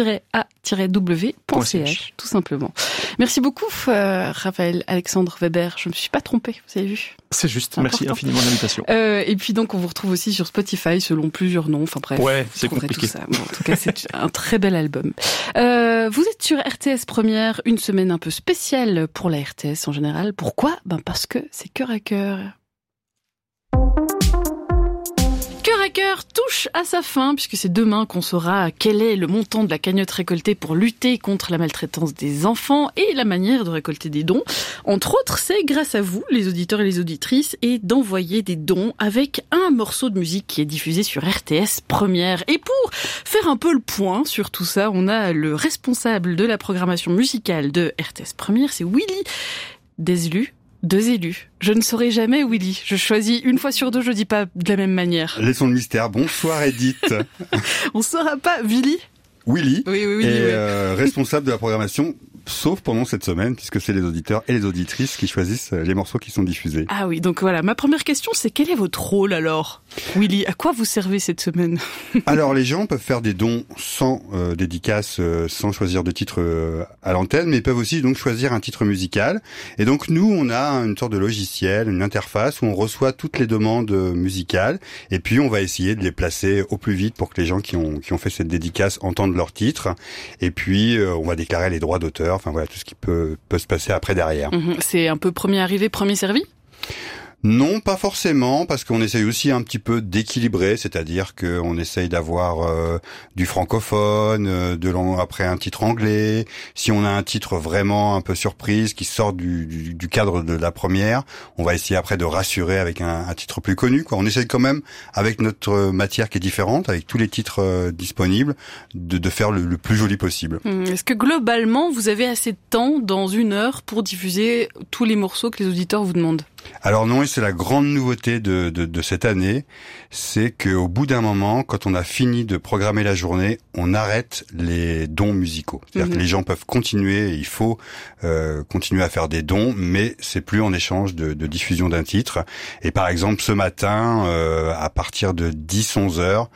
r-a-w.ch tout simplement. Merci beaucoup Raphaël Alexandre Weber, je me suis pas trompée, vous avez vu. C'est juste, C'est merci important. infiniment de l'invitation. Et puis donc on vous retrouve aussi sur Spotify selon plusieurs noms, enfin bref. Ouais, vous c'est trouverez compliqué. tout ça. Bon, en tout cas c'est un très bel album. Vous êtes sur RTS Première, une semaine un peu spéciale pour la RTS en général. Pourquoi ? Parce que c'est Cœur à Cœur. Cœur à Cœur touche à sa fin puisque c'est demain qu'on saura quel est le montant de la cagnotte récoltée pour lutter contre la maltraitance des enfants et la manière de récolter des dons. Entre autres, c'est grâce à vous, les auditeurs et les auditrices, et d'envoyer des dons avec un morceau de musique qui est diffusé sur RTS Première. Et pour faire un peu le point sur tout ça, on a le responsable de la programmation musicale de RTS Première, c'est Willy Desélus. Deux élus. Je ne saurai jamais, Willy. Je choisis une fois sur deux, je dis pas de la même manière. Laissons le mystère. Bonsoir Edith. On saura pas, Willy. Willy Oui, est responsable de la programmation, sauf pendant cette semaine, puisque c'est les auditeurs et les auditrices qui choisissent les morceaux qui sont diffusés. Ah oui, donc voilà, ma première question, c'est quel est votre rôle alors, Willy ? À quoi vous servez cette semaine ? Alors les gens peuvent faire des dons sans dédicace, sans choisir de titre à l'antenne, mais ils peuvent aussi donc choisir un titre musical. Et donc nous, on a une sorte de logiciel, une interface où on reçoit toutes les demandes musicales, et puis on va essayer de les placer au plus vite pour que les gens qui ont fait cette dédicace entendent leur titre. Et puis on va déclarer les droits d'auteur, enfin voilà tout ce qui peut se passer après derrière. C'est un peu premier arrivé, premier servi ? Non, pas forcément, parce qu'on essaye aussi un petit peu d'équilibrer, c'est-à-dire qu'on essaye d'avoir du francophone, après un titre anglais. Si on a un titre vraiment un peu surprise qui sort du cadre de la première, on va essayer après de rassurer avec un titre plus connu, quoi. On essaye quand même, avec notre matière qui est différente, avec tous les titres disponibles, de faire le plus joli possible. Est-ce que globalement, vous avez assez de temps dans une heure pour diffuser tous les morceaux que les auditeurs vous demandent ? Alors non, et c'est la grande nouveauté de cette année, c'est qu'au bout d'un moment, quand on a fini de programmer la journée, on arrête les dons musicaux. C'est-à-dire que les gens peuvent continuer, il faut continuer à faire des dons, mais c'est plus en échange de diffusion d'un titre. Et par exemple, ce matin, à partir de 10-11 heures,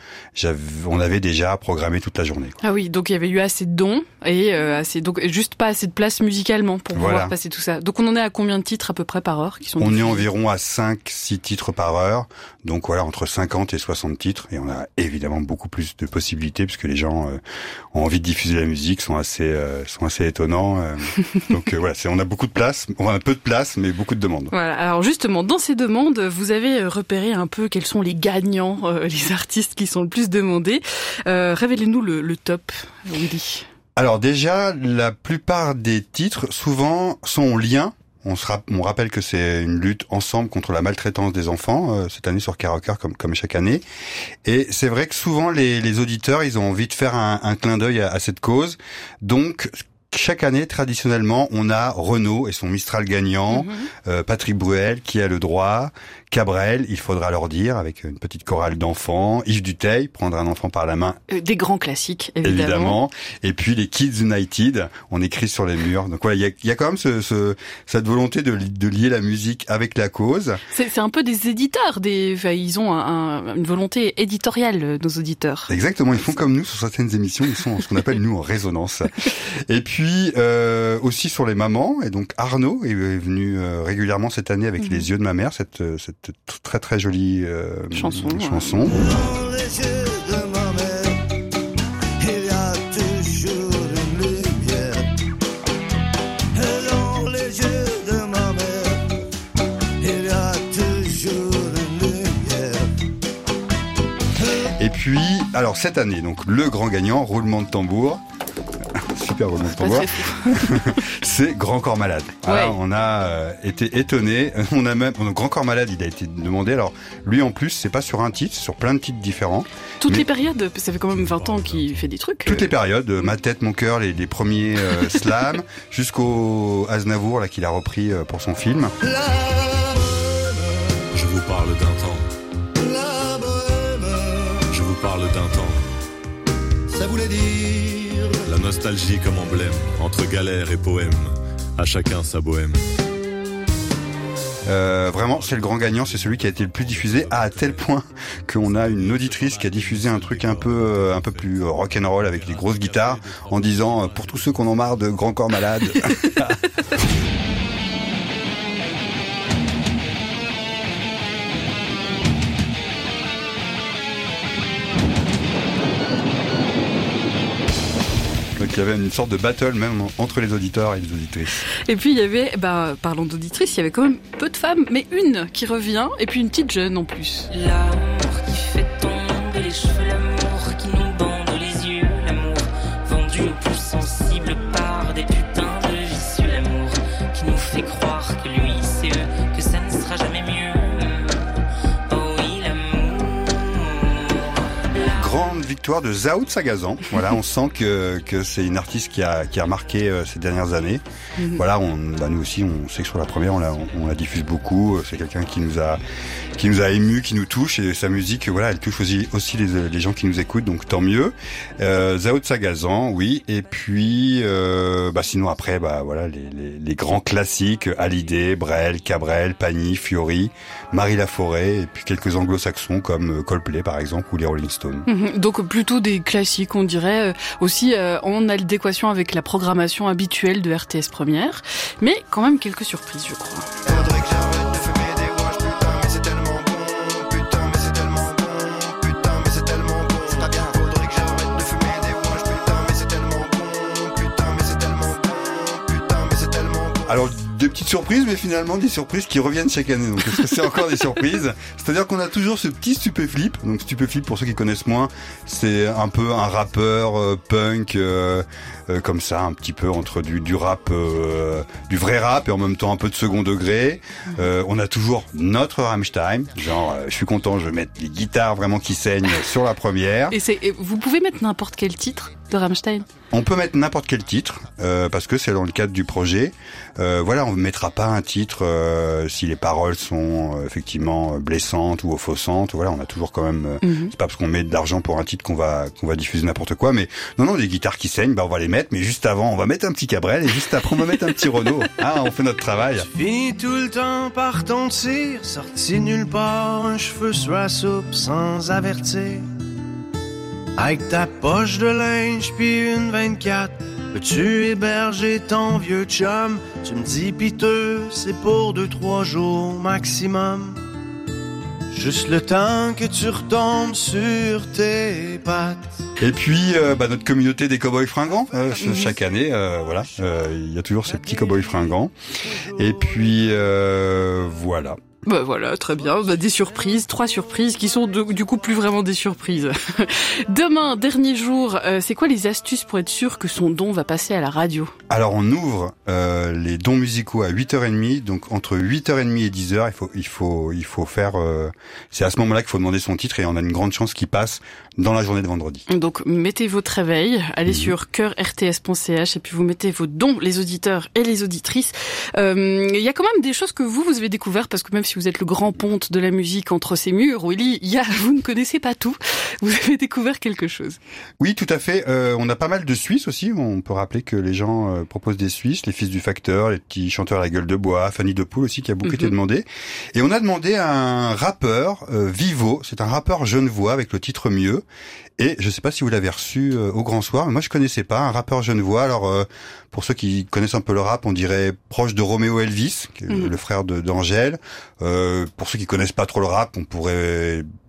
on avait déjà programmé toute la journée, quoi. Ah oui, donc il y avait eu assez de dons et donc juste pas assez de place musicalement pour pouvoir passer tout ça. Donc on en est à combien de titres à peu près par heure qui sont On est diffusés ? environ à 5-6 titres par heure, donc voilà, entre 50 et 60 titres, et on a évidemment beaucoup plus de possibilités, puisque les gens ont envie de diffuser la musique, sont assez étonnants, donc voilà, on a beaucoup de place, on a peu de place, mais beaucoup de demandes. Voilà, alors justement, dans ces demandes, vous avez repéré un peu quels sont les gagnants, les artistes qui sont le plus demandés. Révélez-nous le top, Willy. Alors déjà, la plupart des titres, souvent, sont en lien. On rappelle que c'est une lutte ensemble contre la maltraitance des enfants, cette année sur Cœur à Cœur, comme chaque année. Et c'est vrai que souvent, les auditeurs, ils ont envie de faire un clin d'œil à cette cause. Donc, chaque année, traditionnellement, on a Renaud et son Mistral gagnant, Patrick Bruel qui a le droit, Cabrel, il faudra leur dire, avec une petite chorale d'enfants, Yves Duteil, prendre un enfant par la main. Des grands classiques, évidemment. Et puis les Kids United, on écrit sur les murs. Donc voilà, il y a quand même cette volonté de lier la musique avec la cause. C'est un peu des éditeurs, ils ont une volonté éditoriale, nos auditeurs. Exactement, ils font comme nous sur certaines émissions, ils sont ce qu'on appelle nous en résonance. Et puis aussi sur les mamans, et donc Arnaud est venu régulièrement cette année avec Les yeux de ma mère, cette très très jolie chanson. Les yeux de ma mère, Et puis, alors cette année, donc le grand gagnant, roulement de tambour. Super roulement de tambour. C'est Grand Corps Malade. Voilà, Ouais. on a été étonnés. On a même Grand Corps Malade, il a été demandé. Alors lui en plus, c'est pas sur un titre, c'est sur plein de titres différents. Toutes Mais- les périodes, ça fait quand même 20 ans qu'il fait des trucs. Toutes les périodes, Ma tête, mon cœur, les premiers slams, jusqu'au Aznavour là qu'il a repris pour son film. Je vous parle d'un temps. Je vous parle d'un temps. Ça voulait dire La nostalgie comme emblème, entre galère et poème. À chacun sa bohème. Vraiment, c'est le grand gagnant, c'est celui qui a été le plus diffusé, à tel point qu'on a une auditrice qui a diffusé un truc un peu plus rock'n'roll avec des grosses guitares, en disant pour tous ceux qu'on en marre de Grand Corps Malade. Donc il y avait une sorte de battle même entre les auditeurs et les auditrices. Et puis il y avait, parlons d'auditrice, il y avait quand même peu de femmes, mais une qui revient, et puis une petite jeune en plus. L'amour qui fait tomber les cheveux, l'amour qui nous bande les yeux, l'amour vendu aux plus sensibles par des putains de vicieux, l'amour qui nous fait croire que lui c'est eux, que ça ne sera jamais mieux. Oh oui, l'amour. Grande victoire de Zao de Sagazan. Voilà, on sent que c'est une artiste qui a marqué ces dernières années. Voilà, nous aussi, on sait que sur la première, on la diffuse beaucoup. C'est quelqu'un qui nous a émus, qui nous touche, et sa musique, voilà, elle touche aussi les gens qui nous écoutent, donc tant mieux. Zao de Sagazan, oui. Et puis, sinon après, voilà, les grands classiques, Hallyday, Brel, Cabrel, Pagny, Fiori, Marie Laforêt, et puis quelques anglo-saxons comme Coldplay par exemple, ou les Rolling Stones. Donc plutôt des classiques, on dirait, aussi en adéquation avec la programmation habituelle de RTS Première, mais quand même quelques surprises, je crois. Faudrait que j'arrête de fumer des wash, putain, mais c'est tellement bon. Putain, mais c'est tellement bon. Putain, mais c'est tellement bon. C'est pas bien. Faudrait que j'arrête de fumer des wash, putain, mais c'est tellement bon. Putain, mais c'est tellement bon. Putain, mais c'est tellement bon. Alors, des petites surprises, mais finalement des surprises qui reviennent chaque année. Donc, est-ce que c'est encore des surprises? C'est-à-dire qu'on a toujours ce petit Stupéflip. Donc, Stupéflip, pour ceux qui connaissent moins, c'est un peu un rappeur punk, comme ça, un petit peu entre du rap, du vrai rap, et en même temps un peu de second degré. On a toujours notre Rammstein. Genre, je suis content, je vais mettre les guitares vraiment qui saignent sur la première. Et vous pouvez mettre n'importe quel titre de Rammstein? On peut mettre n'importe quel titre, parce que c'est dans le cadre du projet. Voilà, on ne mettra pas un titre si les paroles sont effectivement blessantes ou offensantes. Voilà, on a toujours quand même. C'est pas parce qu'on met de l'argent pour un titre qu'on va diffuser n'importe quoi. Mais non, des guitares qui saignent, on va les mettre. Mais juste avant, on va mettre un petit Cabrel, et juste après, on va mettre un petit Renaud. Ah, on fait notre travail. Finis tout le temps par ton tir, sorti nulle part, un cheveu sur la soupe sans avertir. Avec ta poche de linge puis une 24, peux-tu héberger ton vieux chum? Tu me dis piteux, c'est pour 2-3 jours maximum. Juste le temps que tu retombes sur tes pattes. Et puis, notre communauté des cow-boys fringants, chaque année, voilà, il y a toujours ces petits cow-boys fringants. Et puis, voilà. Voilà, très bien. Des surprises, 3 surprises qui sont du coup plus vraiment des surprises. Demain, dernier jour, c'est quoi les astuces pour être sûr que son don va passer à la radio? Alors on ouvre les dons musicaux à 8h30, donc entre 8h30 et 10h, il faut faire c'est à ce moment-là qu'il faut demander son titre, et on a une grande chance qu'il passe dans la journée de vendredi. Donc mettez votre réveil, allez sur coeurrts.ch et puis vous mettez vos dons, les auditeurs et les auditrices. Il y a quand même des choses que vous avez découvert, parce que même si vous êtes le grand ponte de la musique entre ces murs, Willy, vous ne connaissez pas tout. Vous avez découvert quelque chose. Oui, tout à fait. On a pas mal de Suisses aussi. On peut rappeler que les gens proposent des Suisses, les Fils du Facteur, les petits chanteurs à la gueule de bois, Fanny de Poule aussi qui a beaucoup été demandé. Et on a demandé à un rappeur, Vivo, c'est un rappeur genevois avec le titre Mieux. Et je sais pas si vous l'avez reçu au Grand Soir, mais moi je connaissais pas, un rappeur genevois. Alors pour ceux qui connaissent un peu le rap, on dirait proche de Roméo Elvis, le frère d'Angèle. Pour ceux qui connaissent pas trop le rap, on pourrait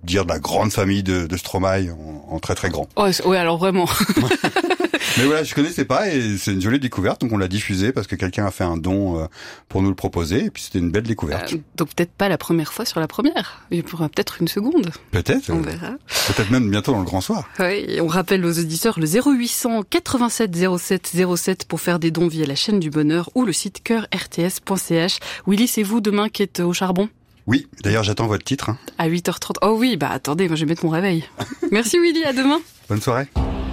dire de la grande famille de Stromae en très très grand. Oh, ouais, alors vraiment. Mais voilà, je connaissais pas et c'est une jolie découverte, donc on l'a diffusé parce que quelqu'un a fait un don pour nous le proposer et puis c'était une belle découverte. Donc peut-être pas la première fois sur la première, il y aura peut-être une seconde. Peut-être. On verra. Peut-être même bientôt dans le grand soir. Oui, et on rappelle aux auditeurs le 0800 87 07 07 pour faire des dons via la chaîne du bonheur ou le site coeurrts.ch. Willy, c'est vous demain qui êtes au charbon? Oui, d'ailleurs j'attends votre titre. À 8h30. Oh oui, bah attendez, moi je vais mettre mon réveil. Merci Willy, à demain. Bonne soirée.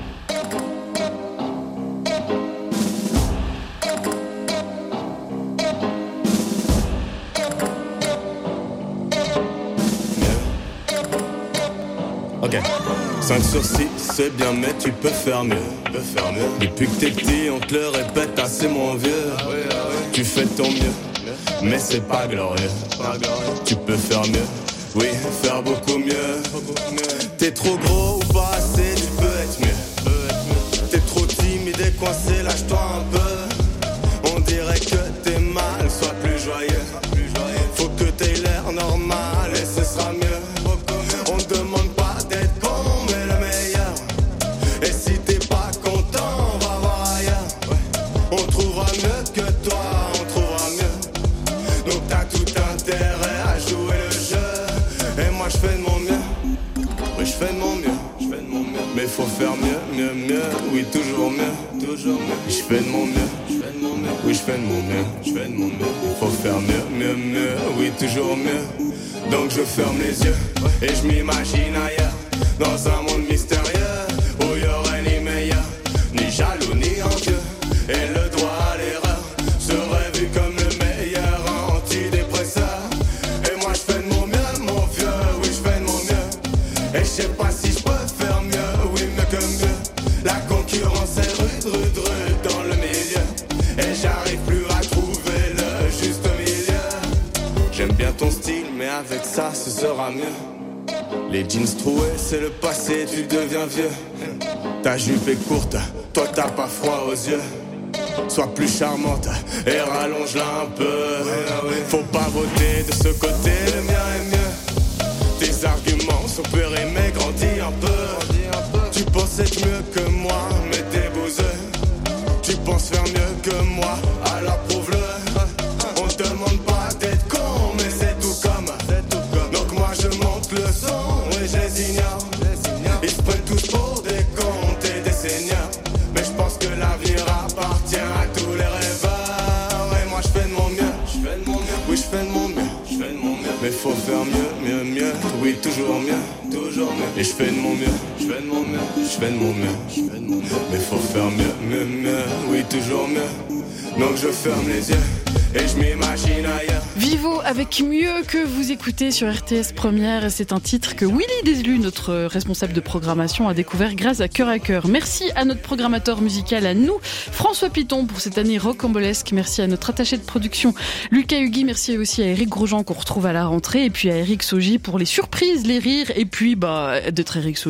Ok. 5 sur 6, c'est bien, mais tu peux faire mieux. Depuis que t'es petit, on te le répète assez moins vieux. Tu fais ton mieux, mais c'est pas glorieux. Tu peux faire mieux, oui, faire beaucoup mieux. T'es trop gros ou pas assez, tu peux être mieux. T'es trop timide et coincé, lâche-toi un peu. On dirait que t'es mal, sois plus joyeux. Faut que t'aies l'air normal et ce sera mieux. On demande pas d'être bon, mais le meilleur. Et si t'es pas content, on va voir ailleurs. On trouvera mieux que toi, on trouvera mieux. Donc t'as tout intérêt à jouer le jeu. Et moi je fais de mon mieux. Oui, je fais de mon mieux. Mais faut faire mieux, mieux. Oui, toujours mieux. Je fais de mon mieux. Oui, je fais de mon mieux. Il faut faire mieux. Oui, toujours mieux. Donc je ferme les yeux et je m'imagine ailleurs, dans un monde mystérieux où il y aurait ni meilleur, ni jaloux, ni envieux. Et le droit à l'erreur serait vu comme le meilleur antidépresseur. Et moi je fais de mon mieux, mon vieux, oui je fais de mon mieux. Et je sais pas si je peux faire mieux, oui mieux que mieux. La concurrence est rude dans le milieu. Et j'arrive plus à trouver le juste milieu. J'aime bien ton style, mais avec ça ce sera mieux. Les jeans troués c'est le passé, tu deviens vieux. Ta jupe est courte, toi t'as pas froid aux yeux. Sois plus charmante et rallonge-la un peu. Faut pas voter de ce côté, le mien est mieux. Tes arguments sont périmés, grandis un peu. Tu penses être mieux que moi, mais t'es bouseux. Tu penses faire mieux que moi, alors prouve-le. On te demande pas d'être con, mais c'est tout comme. Donc moi je monte le son et je les ignore. Ils se prennent tous pour des contes et des seigneurs. Mais je pense que l'avenir appartient à tous les rêveurs. Et moi je fais de mon mieux. Oui je fais de mon mieux. Mais faut faire mieux. Oui toujours mieux. Et je fais de mon mieux. Je fais de mon mieux. Mais faut faire mieux. Oui toujours mieux. Donc je ferme les yeux et je m'imagine ailleurs. Vivo avec Mieux que vous écoutez sur RTS Première. C'est un titre que Willy Deslu, notre responsable de programmation, a découvert grâce à Cœur à Cœur. Merci à notre programmateur musical, à nous, François Piton, pour cette année rocambolesque. Merci à notre attaché de production, Lucas Hugui. Merci aussi à Eric Grosjean qu'on retrouve à la rentrée. Et puis à Eric Soji pour les surprises, les rires. Et puis d'être Eric Soji.